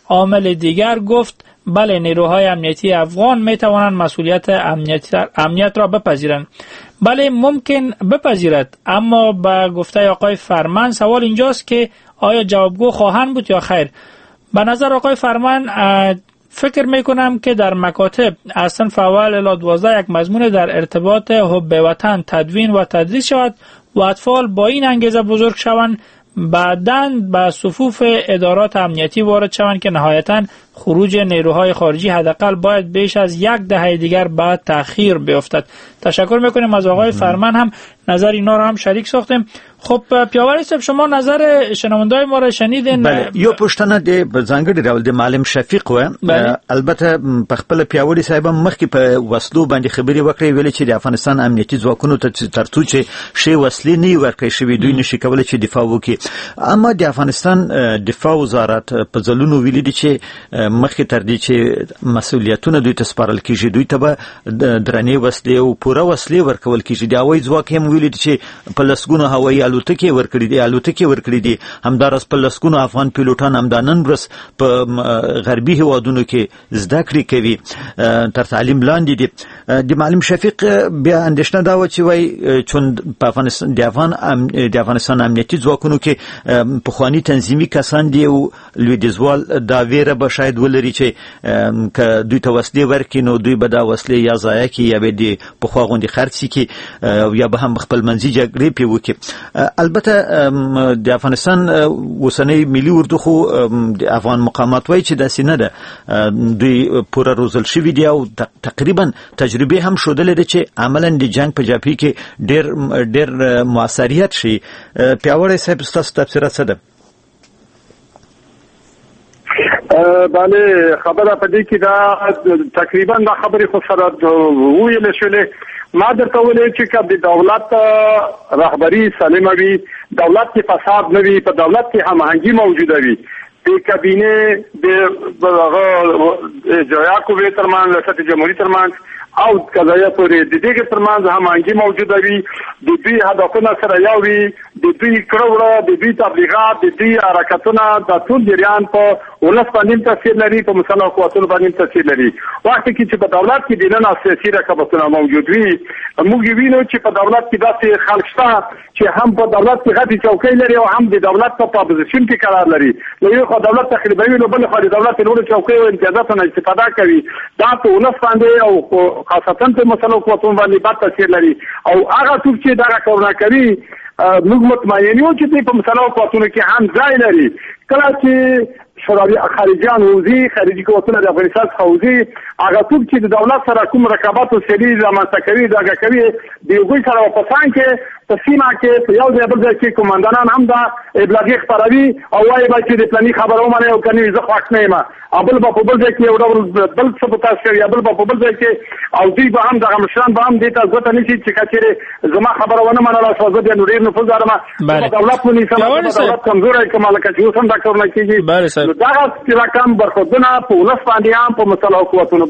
عامل دیگر گفت بله نیروهای امنیتی افغان می توانند مسئولیت امنیت را بپذیرند. بله ممکن بپذیرد، اما با گفته آقای فرمان سوال اینجاست که آیا جوابگو خواهند بود یا خیر. به نظر آقای فرمان فکر میکنم که در مکاتب از صنف اول الی 12 یک مضمون در ارتباط حب وطن تدوین و تدریس شود و اطفال با این انگیزه بزرگ شوند، بعداً به صفوف ادارات امنیتی وارد شوند که نهایتاً خروج نیروهای خارجی حداقل باید بیش از یک دهه دیگر بعد تأخیر بیفتد. تشکر میکنیم از آقای فرمان، هم نظر اینا رو هم شریک ساختیم. خب پیاوری صاحب شما نظر شنوندای ما را شنیدین. بله یو پښتنه د ځانګړي ډول د معلم شفیق و البته په خپل پیاوری صاحب مخکې په وسلو باندې خبري وکړې ویل چې د افغانستان امنیتي ځواکونو ته ترڅو چې شی وسلې نه ورکړي شوی دوی نشي کولای چې دفاع وکړي. اما د افغانستان دفاع وزارت په ځلونو ویلي دي چې مخکې تر دې چې مسؤلیتونه دوی ته سپارل کیږي دوی ته به درنې وسلې او پوره وسلې ورکول کیږي. د هوایي ځواک هم ویلي دي چې په لسګونو هوایي الوتکې ورکړي دي. همدارس په لسګونو افغان پیلوټان هم د نن ورځ په غربي هیوادونو کې زده کړې کوي، تر تعلیم لاندې دي. د معلم شفیق بیا اندېښنه دا و چې وایي چون په افغانستان د افغانستان امنیتي ځواکونو کې پخواني تنظیمي کسان دي او لویدیځوال دا ویره به شاید ولري چې که دوی ته وسلې ورکړي نو دوی به دا وسلې یا ضایع کړي یا به د پخوا غوندې خرڅ کړي یا به هم خپل منځي جګړې پرې وکړي. البته د افغانستان اوسنی ملي اردو خو د افغان مقامات وایي چې داسې نه ده، دوی پوره روزل شوي دي او تقریبا تجربه هم ښودلې ده چې عملا د جنگ په جبهه کې ډېر موثریت شي. پیاوړی صاحب ستاسو تفسیرات څه ده؟ بله خبره په دې کې دا تقریبا دا خبرې خو سره ویل شولې. ما درته ویل چې که د دولت رهبری سالمه وي، دولت کې فساد نه وي، په دولت کې هماهنګي موجوده وي، د کابینه د اجرایه قوې ترمنځ ریاست جمهوریت ترمنځ او قضایه پورې د دې ترمنځ هماهنګي موجوده وي، د دوی هدفونه سره یو وي، د دوی کړه د دوی تبلیغات د دوی حرکتونه د ټول جریان په ولس باندې تاثیر لري، په مسلح قوتونو باندې تاثیر لري. وخت کې چې په دولت کې د نن سیاسي رقابتونه موجود وي، موږ وینو چې په دولت کې داسې خلک شته چې هم په دولت کې غټي چوکۍ لري او هم د دولت په اپوزیشن کې قرار لري. نو یو خو دولت تخریبوي نو بل خو د دولت نور چوکۍ او امتیازاتو نه استفاده کوي. دا په ولس باندې او خاصتا په مسلح قوتونو باندې بد تاثیر لري او هغه څوک چې دا کارونه کوي موږ مطمئن یو چې په مسلح قوتونو کې هم ځای لري. کله چې شوروي خارجيان وزي خارجي قوتونه د افغانستان خوځي، هغه څوک چې د دولت سره کوم رقابت او سړي رامنځته کوي دغه کوي د یوې سره په پسان کې په سیمه کې په یو ځای بل ځای کې کومندانان هم دا ابلاغي خبروي او وايي چې د پلاني خبرو باندې او کني زه خوښ نه یم، ابل په بل ځای کې یو ډول بل څه په تاسو کوي، ابل په بل ځای کې او دوی به هم دغه مشران به هم دې ته ځوته نشي چې کچېره زما خبره ونه منله شو زه بیا نور ډیر نفوذ لرم دولت په نيسه دولت کمزوري کمال کوي اوس هم دا کارونه کوي. دا رقم برخودونه په ولس باندې هم په مسلح قوتونو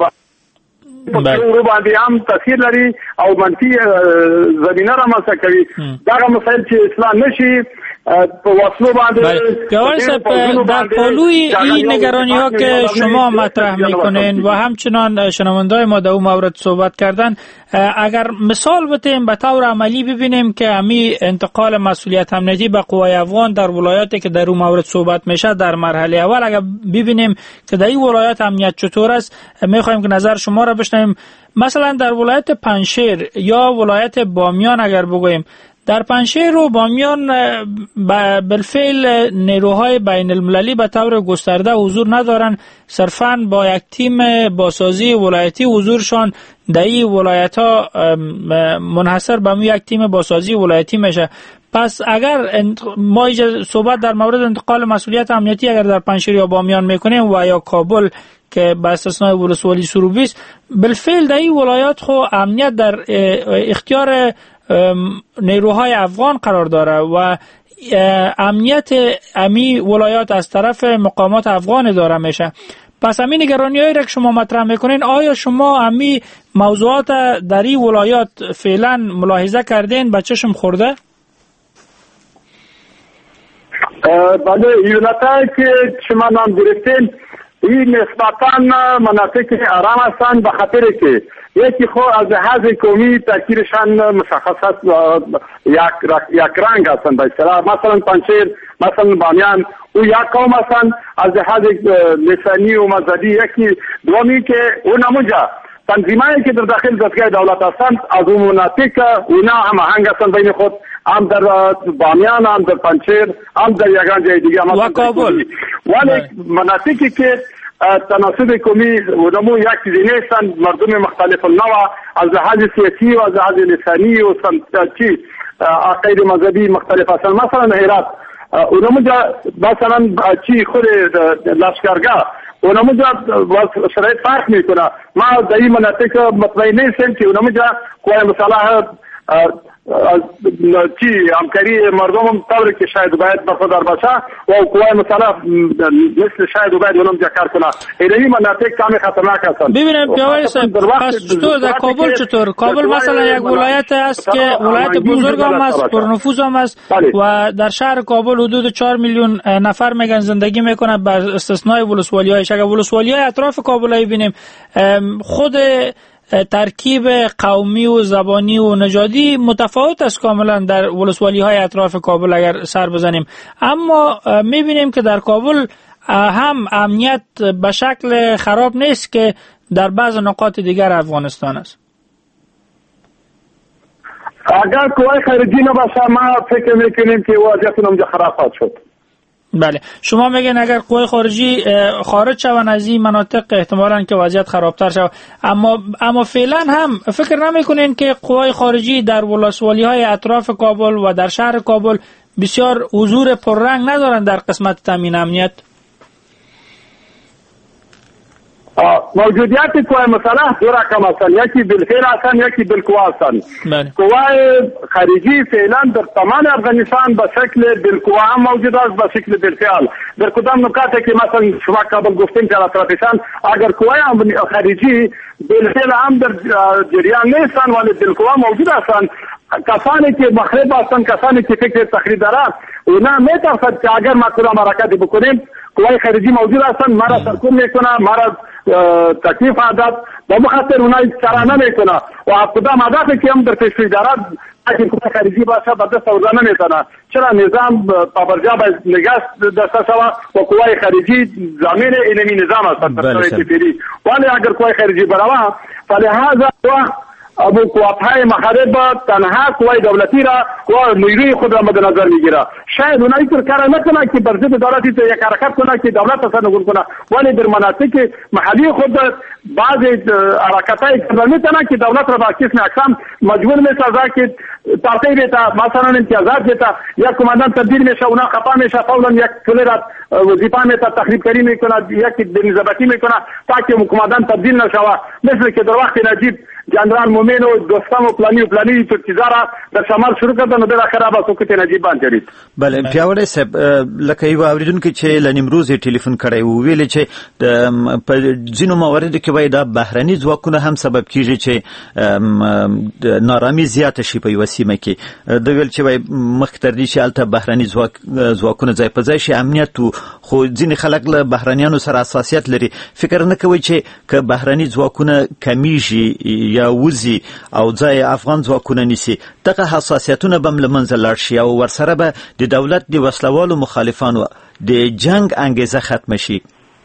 باندې هم تاثیر لري او منفي زمينه رامنځته کوي. دا مسایل چې اصلاح نشي په واسلو باندې در پالوی این نگرانی ها که شما مطرح میکنین و همچنان شنوندای ما در اون مورد صحبت کردن، اگر مثال بتیم به طور عملی ببینیم که امی انتقال مسئولیت امنیتی به قوای افغان در ولایاتی که در اون مورد صحبت میشه در مرحله اول اگر ببینیم که در این ولایات امنیت چطور است، میخوایم که نظر شما را بشنویم. مثلا در ولایت پنجشیر یا ولایت بامیان اگر بگوییم، در پنجشیر و بامیان بالفعل نیروهای بین المللی به طور گسترده حضور ندارن، صرفاً با یک تیم بازسازی ولایتی حضورشان در این ولایت ها منحصر به یک تیم بازسازی ولایتی میشه. پس اگر ما صحبت در مورد انتقال مسئولیت امنیتی اگر در پنجشیر یا بامیان میکنیم و یا کابل که به استثنای ولسوالی سروبی است، بالفعل در این ولایات خو امنیت در اختیار نیروهای افغان قرار داره و امنیت امی ولایات از طرف مقامات افغان داره میشه. پس امی نگرانی هایی را که شما مطرح میکنین، آیا شما امی موضوعات در این ولایات فعلا ملاحظه کردین، به چشم خورده؟ بله ایولتا که شما نام گرفتین این نسبتاً مناطق آرام هستند به خاطر که یکی خو از لحاظ قومی ترکیبشان مشخص است یک رنگ هستند. به اصطلاح مثلا پنجشیر، مثلا بامیان او یک قوم هستند. از لحاظ لسانی و مذهبی یکی. دومی که اون نموجه تنظیمایی که در داخل دستگاه دولت هستند از اون مناطق اونا هم آهنگ هستند بین خود، هم در بامیان، هم در پنجشیر، هم در یگان جای دیگه و کابل. ولی مناطقی که تناسب قومی ونمو یک چیزی نیستند، مردم مختلف النوع از لحاظ سیاسی و از لحاظ لسانی و سمتی عقاید مذهبی مختلف هستند. مثلا هرات اونموجا مثلا چی خود لشکرگاه اونموجا شرایط فرق میکنه. ما در این مناطق مطمئن نیستم که اونموجا قوای مسلح چی همکاری مردم هم طوری که شاید باید برخوردار باشه و قوای مسلح مثل شاید باید اونم کار کنه. این مناطق کمی خطرناک هستند. ببینم پیاوری صاحب پس چطور در کابل چطور؟ کابل مثلا یک ولایت است که ولایت بزرگ هم است، پرنفوذ هم است و در شهر کابل حدود 4 میلیون نفر میگن زندگی میکنن بر استثنای ولسوالی‌هایش. اگر ولسوالی‌های اطراف کابل ببینیم خود ترکیب قومی و زبانی و نژادی متفاوت است کاملا در ولسوالی‌های اطراف کابل اگر سر بزنیم، اما می‌بینیم که در کابل هم امنیت به شکل خراب نیست که در بعض نقاط دیگر افغانستان است. اگر قوای خارجی نباشه ما فکر می‌کنیم که وضعیت اونجا خراب خواهد شد. بله، شما میگن اگر قوای خارجی خارج شوند از این مناطق احتمالاً که وضعیت خرابتر شود، اما فعلا هم فکر نمیکنین که قوای خارجی در ولسوالی‌های اطراف کابل و در شهر کابل بسیار حضور پررنگ ندارند در قسمت تامین امنیت؟ موجودیت قوای مسلح دو رقم هستند، یکی بالفعل هستند یکی بالقوا هستند. قوای خارجی فعلا در تمام افغانستان به شکل بالقوا هم موجود است، به شکل بالفعل. در کدام نکاتی که مثلا شما کابل گفتیم که اطرافشان اگر قوای خارجی بالفعل هم در جریان نیستند ولی بالقوا موجود هستند، کسانی که مخرب هستند، کسانی که فکر تخریب دارند، اونا میترسند که اگر ما کدام حرکتی بکنیم قوای خارجی موجود هستند، ما را سرکوب میکنه، ما را تکلیف عادت به مخاطر اونها سرانه میکنه و کدام عادتی که هم در پیشروی دارد اگر قوای خارجی باشه به دست آوردن نمیتونه. چرا نظام پابرجا باید نگاه دسته شود و قوای خارجی ضامن اینمی نظام هستند در شرایط فعلی. ولی اگر قوای خارجی برود فلهذا ابو قواتهای مخارب تنها قوای دولتی را و نیروی خود را مد نظر میگیره. شاید اونایی که کار نکنه که بر ضد دولتی تو یک حرکت کنه که دولت اصلا نگون کنه، ولی در مناطق محلی خود بعض حرکتای میتونه که دولت را با قسم اقسام مجبور میسازه که تعطیل بیتا مثلا امتیازات بیتا یا کماندان تبدیل میشه، اونا خطا میشه فولا یک کلی را وظیفه میتا تخریب کاری میکنه، یک بنضبطی میکنه تاکه کماندان تبدیل نشوه. مثل که در وقت نجیب جنرال مومن و دوستان و پلانی تو چیزا را در شمال شروع کردن و در اخر با سقوط نجیب باندې جوړید. بله پیاوړی صاحب لکه یو اوریدونکو چې لنیمروز ټلیفون کړی و ویل چې په ځینو مواردو کې وایي دا بهرني ځواکونه هم سبب کیږي چې نارامي زیاته شي په یو سیمه کې. د ویل چې وایي مخکې تر دې چې هلته بهرني ځواکونه ځای په ځای شي امنیت خو ځینې خلک له بهرنیانو سره حساسیت لري. فکر نه کوي چې که بهرني ځواکونه کمیږي یا وزي او ځای افغان ځواکونه نیسي دغه حساسیتونه به له منځه لاړ شي او ورسره به د دولت د وسلوالو مخالفانو د جنگ انګیزه ختم شي؟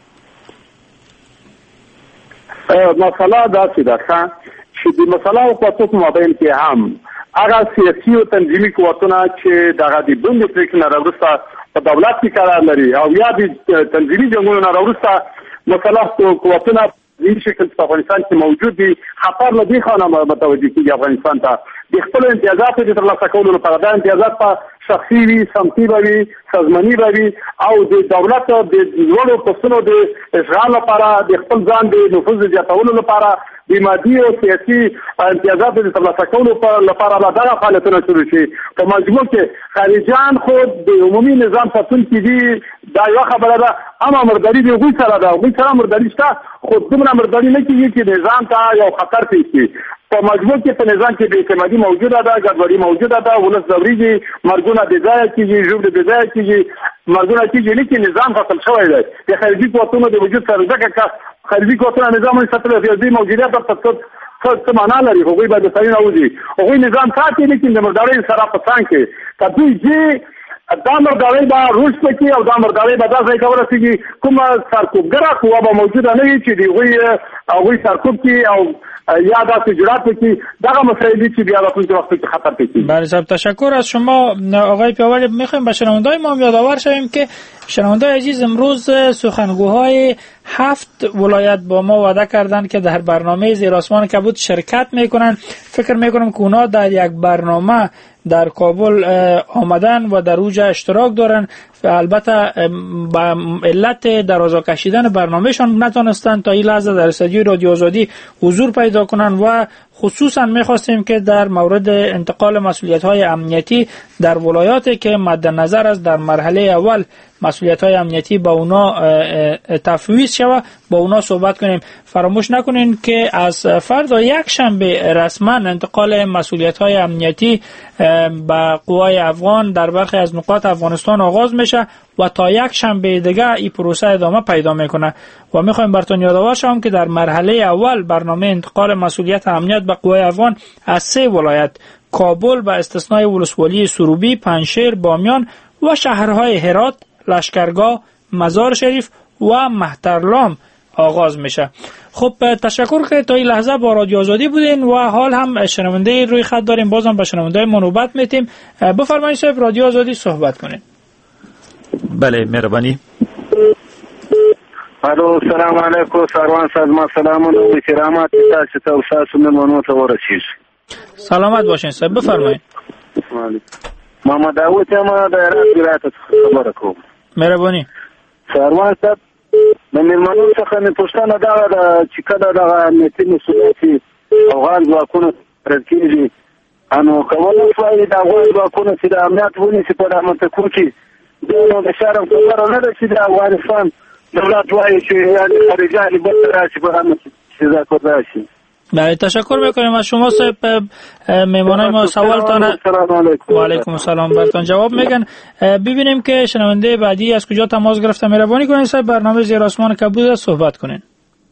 مسله داسې ده چې د مسله قوتو په مابین کې هم هغه سیاسي او تنظیمي قوتونه چې دغه د بند پریکړې نه راوروسته په دولت کې قرار لري او یا د تنظیمي جنګونو نه راوروسته مسله قوتونه این شکل په افغانستان کې موجود دي. خطر له دې خانه متوجه کیږي افغانستان ته د خپل امتیازاتو د ترلاسه کولو لپاره دا امتیازات په شخصي وي، سمتي به وي، سازماني به وي او د دولت د لوړو پوستونو د اشغال لپاره د خپل ځان د نفوذ زیاتولو لپاره د مادي او سیاسي امتیازاتو د ترلاسه کولو لپاره به دغه فعالیتونه شروع شي. په مجموع کې خارجیان خو د عمومي نظام ساتونکي دي، دا یوه خبره ده. اما مرداري د هغوی سره ده، هغوی سره مرداري شته خو دومره مرداري نه کېږي چې نظام ته یو خطر پیښ شي. په مجموع کې په نظام کې بېاعتمادي موجوده ده، ګډوډي موجوده ده، ولس ځورېږي، مرګونه بې ځایه کېږي، ژوبلې بې ځایه کېږي مرګونه کېږي چې نظام فصل شوی دی د خارجي قوتونو د وجود سره ځکه خارجي قوتونه نظام ساتل د موجودیت په څه معنا لري هغوی به د سړي راوځي هغوی نظام ساتي لیکن د مردارۍ سره په څنګ کې که دوی چې دا مردارۍ به روش پکې او دا مردارۍ به دا ځای ته ورسېږي کومه سرکوبګره قوه به موجوده نه وي چې د هغوی سرکوب کړي او یا داسې جرأت وکړي دغه مسایل دي چې بیا راتلونکي وخت کې خطر پیښ کړي. بله صاحب تشکر از شما آقای پیاوری. میخوایم به شنونده‌های ما یادآور شویم که شنونده‌های عزیز امروز سخنگوهای 7 ولایت با ما وعده کردند که در برنامه زیر آسمان کبود شرکت میکنن. فکر میکنم که اونا در یک برنامه در کابل آمدن و در اوج اشتراک دارن. البته با علت درازا کشیدن برنامهشان نتونستن تا این لحظه در استودیو رادیو آزادی حضور پیدا کنن و خصوصا میخواستیم که در مورد انتقال مسئولیت‌های امنیتی در ولایاتی که مد نظر است در مرحله اول مسئولیت‌های امنیتی با اونا تفویض شود با اونا صحبت کنیم. فراموش نکنین که از فردا یک شنبه رسما انتقال مسئولیت‌های امنیتی به قوای افغان در برخی از نقاط افغانستان آغاز میشه و تا یک شنبه دیگه این پروسه ادامه پیدا میکنه و میخوایم براتون یادآور شوم که در مرحله اول برنامه انتقال مسئولیت امنیت به قوای افغان از 3 ولایت کابل به استثنای ولسوالی سروبی، پنجشیر، بامیان و شهرهای هرات، لشکرگاه، مزار شریف و مهترلام آغاز میشه. خب تشکر که تا این لحظه با رادیو آزادی بودین و حال هم شنونده روی خط داریم. بازم به شنونده ما نوبت میتیم. بفرمایید صاحب رادیو آزادی صحبت کنین. بله مهربانی. الو سلام علیکم سروان صاحب ما سلامونه و احترامات تاسو ته او تاسو مېلمنو ته ورسیږي. سلامت باشین صاحب بفرمایید. محمد داوود ما د ولایت خبره کوم. مهرباني. سروان صاحب د مېلمنو څخه مې پوښتنه دا چې کله دغه امنیتي مسؤلیت افغان ځواکونو رسېږي انو کولای شي د افغان ځواکونو چې د امنیت ونیسي په منطقو کې د شرم خبره نه ده چې د افغانستان دولت وایي چې خارجي بل راشي په همه چیزا کوي شي. بله تشکر میکنیم از شما صاحب. مهمانای ما سوالتان و علیکم السلام براتون جواب میگن. ببینیم که شنونده بعدی از کجا تماس گرفته. مهربانی کنین صاحب برنامه زیر آسمان کبود صحبت کنین.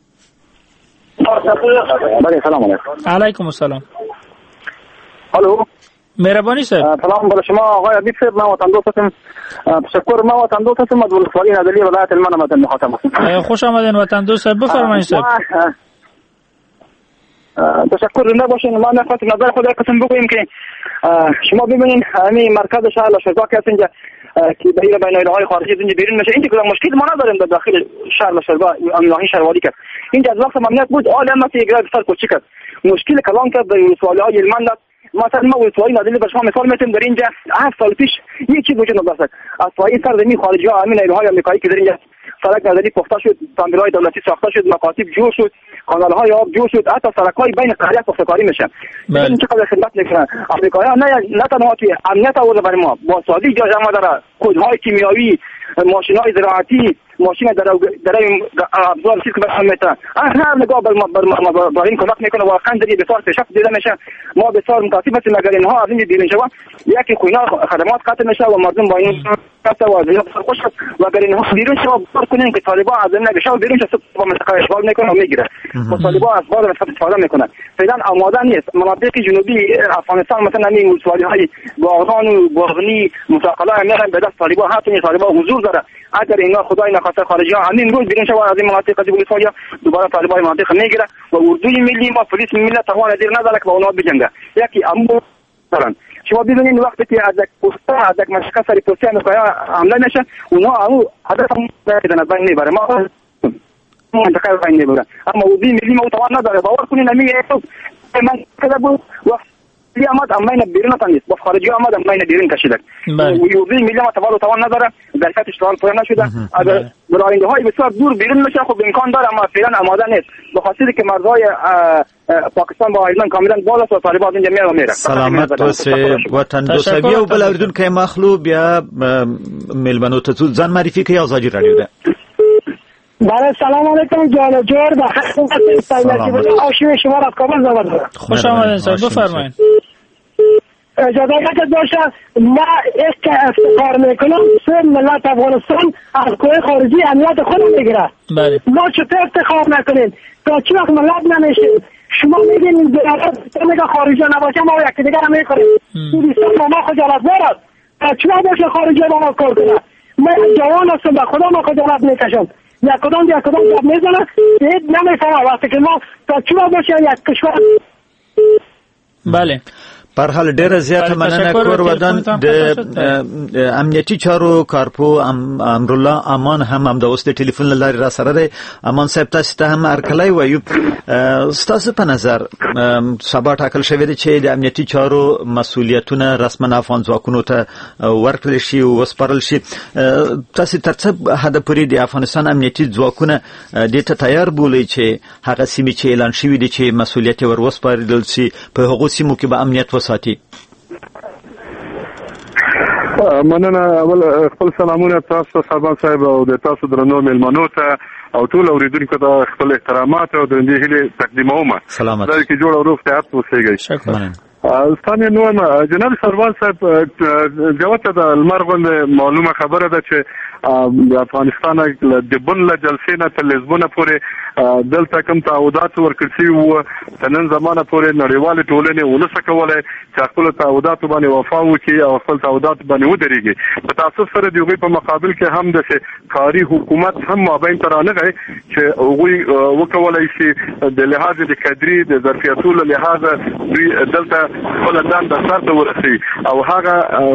بله سلام علیکم. علیکم السلام. الو مهربانی صاحب. سلام بر شما آقای حبیب صاحب. ما وطن دوست هستم. تشکر. ما وطن دوست هستم از ولسوالی نادلی ولایت المنامه مخاطب هستم. خوش آمدین وطن دوست صاحب بفرمایید صاحب. تشکر زنده باشین. ما نخواستم نظر خود قسم بگویم که شما ببینین همین مرکز شهر لشکرگاه که هست اینجا که به بین‌المللی خارجی اینجا بیرون میشه. اینجا کدام مشکل ما نداریم در داخل شهر لشکرگاه امنیتی شهرواری که اینجا از وقت امنیت بود عالم ما یک راه بسیار کوچیک است. مشکل کلان که به ولسوالی‌های المند مثلا ما ولسوالی نادلی به شما مثال میتونم در اینجا 7 سال پیش یک چیز وجود نداشت. از پای سرزمین خارجی‌ها همین نیروهای آمریکایی که در اینجا سرک نظری پخته شد، تعمیرات دولتی ساخته شد، مکاتب جور شد، کانال‌های آب جور شد، حتی سرک‌های بین قریه ساختکاری میشه. این چقدر خدمت میکنن آمریکایی‌ها. نه تنها که امنیت آورده برای ما با سازی جا جمع داره، کودهای کیمیایی، ماشین‌های زراعتی، ماشین در ابزار چیز که بهش میتن هر نگاه بر این کمک میکنه. واقعا در بسیار پیشرفت دیده میشه. ما بسیار متاسف هستیم اگر اینها از این بیرون شوند یکی خوینا خدمات قطع میشه و مردم با این قطع و زیاد خوش و اگر اینها بیرون شوند بار کنین که طالبان از این نگشه بیرون شد با منطقه اشغال میکنه و میگیره و طالبان از بعد استفاده میکنه. فعلا آماده نیست. مناطق جنوبی افغانستان مثلا همین ولسوالی‌های باغان و باغنی مساقله میرن به دست طالبان. حتی طالبان حضور داره. اگر اینا خدای نخواسته خارجی ها همین روز بیرون شوند از این مناطق از ولسوالی‌ها دوباره طالبان مناطق میگیره و اردوی ملی ما پلیس ملت توان دیر نداره که با اونها بجنگه. یکی امو دارن. شما ببینید وقتی که از یک پوسته از یک مشکل سری پوسته امریکایی حمله میشه اونها همون هدف هم دارن بین میبره. ما منطقه بین میبره اما اردوی ملی ما توان نداره. باور کنین نمیگه من کذا بود وقت آمد امین بیرون تنیست با خارجی آمد امین بیرون کشیدند. یوزی ملی ما توان نداره در سطح اشتغال پایان نشده. اگر براینده های بسیار دور بیرون میشه خب امکان داره اما فعلا آماده نیست به خاطر که مرزهای پاکستان با ایران کاملا بالا است و طالبان اینجا میره. سلامت باشه وطن دوستوی او بل اوریدون که مخلوب بیا ملمنو ته ځان معرفي کوي ازادي رادیو ده. بله سلام علیکم جان جور و خدمت سایلاتی بود آشیو شما را کامل زبان. خوش آمدید صاحب بفرمایید. اجازه اگر باشه ما یک افتخار میکنم سه ملت افغانستان از کوه خارجی امنیت خود میگیره. بله. ما چطور افتخار نکنیم؟ تا چی وقت ملت نمیشیم؟ شما میگین میگه خارجی نباشه ما یکی دیگر هم میکنیم. دوستان ما خجالت دارد. تا چی وقت باشه خارجی با ما کار کنه؟ من جوان هستم به خدا ما خجالت میکشم. یک کدام جب میزنه هیچ نمیفهمه وقتی که ما تا چی وقت باشه یک کشور. بله. پر حال ډیره زیاته مننه کور ودان د امنیتي چارو کارپو امرالله امان هم د اوس د ټلیفون لاري را سره دی. امان صاحب تاسو ته هم ارکلای وایو تاسو په نظر سبا ټاکل شوی دی چې د امنیتي چارو مسؤلیتونه رسما افغان ځواکونو ته ورکړل شي او وسپارل شي. تاسو تر څه حد پورې د افغانستان امنیتي ځواکونه د ته تیار بولي چې هغه سیمې چې اعلان شوی دی چې مسؤلیت ور وسپارل شي په هغو سیمو کې به امنیت ساتي؟ مننه. اول خپل سلامونه تاسو صاحب صاحب او د تاسو درنو ملمنو ته او ټول اوریدونکو ته خپل احترامات او درنې هیلې تقدیموم. سلامات. دا کې جوړ او روغتیا اوسئ. شکرا. ثانیا نو جناب سروان صاحب جوته د المرغون معلومه خبره ده چې د افغانستان د بن له جلسې نه تر لیزبون پورې دلته کوم تعهدات ورکړل شوي وو نن زمانه پورې نړیوالې ټولنې ولسه کولای چې خپل تعهدات باندې وفا وکړي او خپل تعهدات باندې ودرېږي. په تاسو سره د هغوی په مقابل کې هم د کاري حکومت هم مابین تر راغی چې هغوی وکولای شي د لحاظ د کادري د ظرفیتو له لحاظ دوی دلته خپل دان د سر ته ورسي او هغه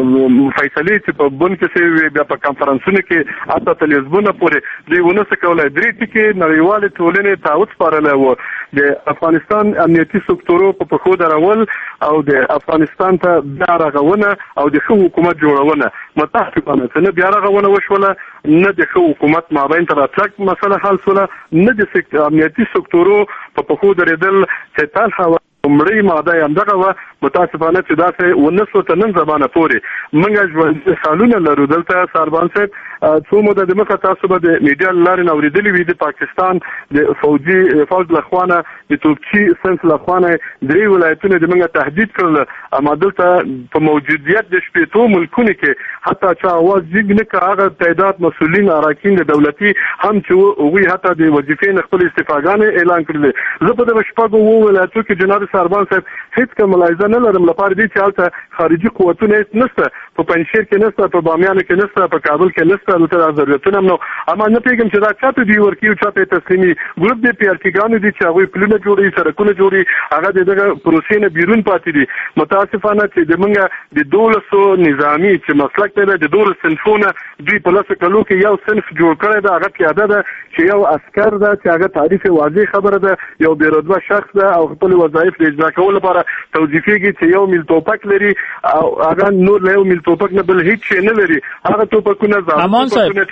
فیصلې چې په بن کې شوي بیا په کانفرنسونو کې اته تر لیزبون پورې دوی ونسه کولای. درې ټکي نړیوالې ټولنې تعهد سپارلی و د افغانستان امنیتي سکتورو په پښو درول او د افغانستان ته بیا رغونه او د ښه حکومت جوړونه. متاسفانه نه بیا رغونه وشوله نه د ښه حکومت مابین ته راتلک مسله حل شوله نه د امنیتي سکتورو په پښو درېدل چې طرحه مړی ماده هم دغه و. متاسفانه چې داسې ونسو ته نن زمانه پورې موږ ژوند سالونه لرو دلته. سربان صاحب څو موده د مخه تاسو به د میډیا لارې نوریدلی وي د پاکستان د فوج لخوانه د توپچي سنس لخوانه درې ولایتونه د موږ تهدید کړل. اما دلته په موجودیت د شپېتو ملکونو کې حتی چې اواز جګ نه کړ هغه تعداد مسؤلین اراکین د دولتي هم چې هغوی حتی د وظیفې نه خپل استعفاګانې اعلان کړل. زه په دغه شپږو ولایتو کې جناب سربان صاحب هیڅ کوم ملاحظه نه لرم لپاره دي چې هلته خارجي قوتونه نشته. په پنجشیر کې نشته، په بامیان کې نشته، په کابل کې نشته. دلته ضرورتونه نو اما نه پیګم چې دا چاته دی ورکی او چاته تسلیمي ګروپ د پی ار ټی ګانو دي چې هغه پلونه جوړي سرکونه جوړي هغه دغه پروسې نه بیرون پاتې دي. متاسفانه چې د منګه د 1200 نظامی چې مسلک ته د 1200 صنفونه دوی په لاسه کلو کې یو صنف جوړ کړی دا هغه پیاده ده چې یو عسكر ده چې هغه تعریف واضح خبره ده یو بیرودوا شخص ده او خپل وظایف اجرا کول لپاره توظیفيږي چې یو میل توپک لري او هغه نور له یو میل توپک نه بل هیڅ شي نه لري. هغه توپکونه امان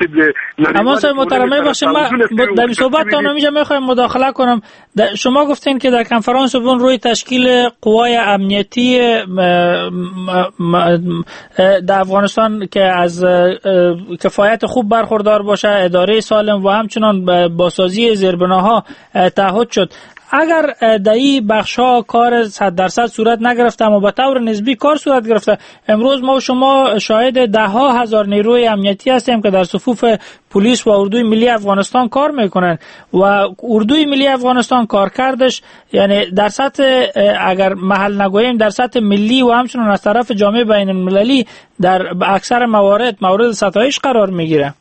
صاحب محترمه بخشید من در صحبتتان نمیشه میخوایم مداخله کنم. شما گفتین که در کنفرانس بن روی تشکیل قوای امنیتی در افغانستان که از کفایت خوب برخوردار باشه، اداره سالم و همچنان بازسازی زیربناها تعهد شد. اگر در این بخش‌ها کار 100% صورت نگرفته اما به طور نسبی کار صورت گرفته، امروز ما و شما شاهد ده‌ها هزار نیروی امنیتی هستیم که در صفوف پلیس و اردوی ملی افغانستان کار میکنن و اردوی ملی افغانستان کارکردش یعنی در سطح اگر محل نگوییم در سطح ملی و همچنان از طرف جامعه بین المللی در اکثر مورد ستایش قرار میگیره.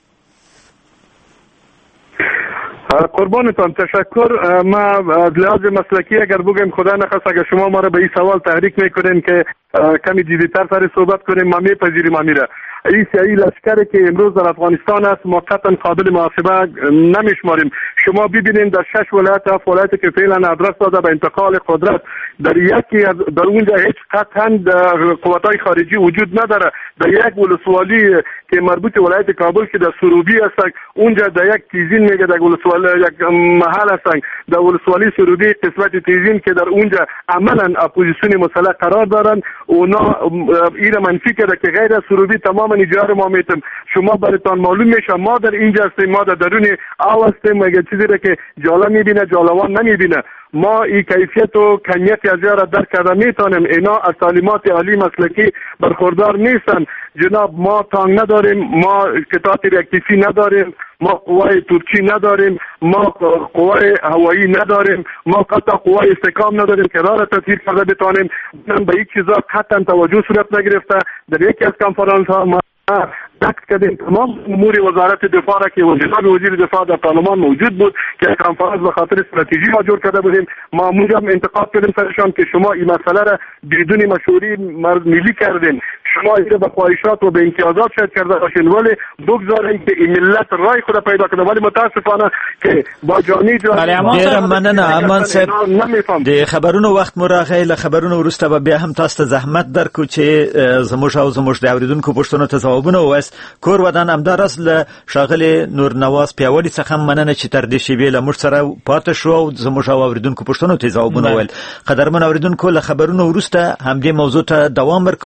قربانتان تشکر. ما لحاظ مسلکی اگر بگم خدا نخواست اگر شما ما را به این سوال تحریک میکنین که کمی جدی‌تر سر صحبت کنیم ما میپذیریم امیره. این سیاهی لشکری که امروز در افغانستان است موقتا قابل محاسبه نمیشماریم. شما ببینید در 6 ولایت ولایتی که فعلا آدرس داده به انتقال قدرت در یکی در اونجا هیچ قطعا قوت‌های خارجی وجود نداره. در یک ولسوالی که مربوط ولایت کابل که در سروبی است اونجا در یک تیزین میگه در ولسوالی یک محل است در ولسوالی سروبی قسمت تیزین که در اونجا عملا اپوزیسیون مسلح قرار دارن اونا این منفی کرده که غیر از سروبی تمام اجاره ما میتم. شما براتون معلوم میشه ما در اینجا هستیم، ما در درون آو هستیم. مگه چیزی را که جالا میبینه جالوان نمیبینه. ما این کیفیت و کمیت از را درک کرده میتونیم. اینا از تعلیمات عالی مسلکی برخوردار نیستن. جناب ما تانک نداریم، ما قطعات ریاکتیفی نداریم، ما قوای ترکی نداریم، ما قوای هوایی نداریم، ما قطع قوای استحکام نداریم که راه را تطهیر کرده بتوانیم. به این چیزا قطعا توجه صورت نگرفته. در یکی از کنفرانس ها ما نقد کردیم تمام امور وزارت دفاع را که جناب وزیر دفاع در پارلمان موجود بود که کنفرانس به خاطر استراتژی ما جور کرده بودیم. ما هم انتقاد کردیم سرشان که شما این مسئله را بدون مشوری ملی کردین، شما این به خواهشات و به امتیازات شاید کرده باشین، ولی بگذارین که این ملت رای خود پیدا کنه. ولی متاسفانه که با جانی ډیر مننه امان صاحب د خبرونو وخت مراغه له خبرونو ورسته به بیا هم تاسو ته زحمت درکو چې زموږ او زموږ د اوریدونکو پوښتنو ته ځوابونه ووایست. کور ودان همداراز له ښاغلي نور نواز پیاوړي څخه مننه چې تر دې شیبې له موږ سره پاتې شو او زموږ او اوریدونکو پوښتنو ته ځوابونه وویل. قدرمن اوریدونکو له خبرونو ورسته همدې موضوع ته دوام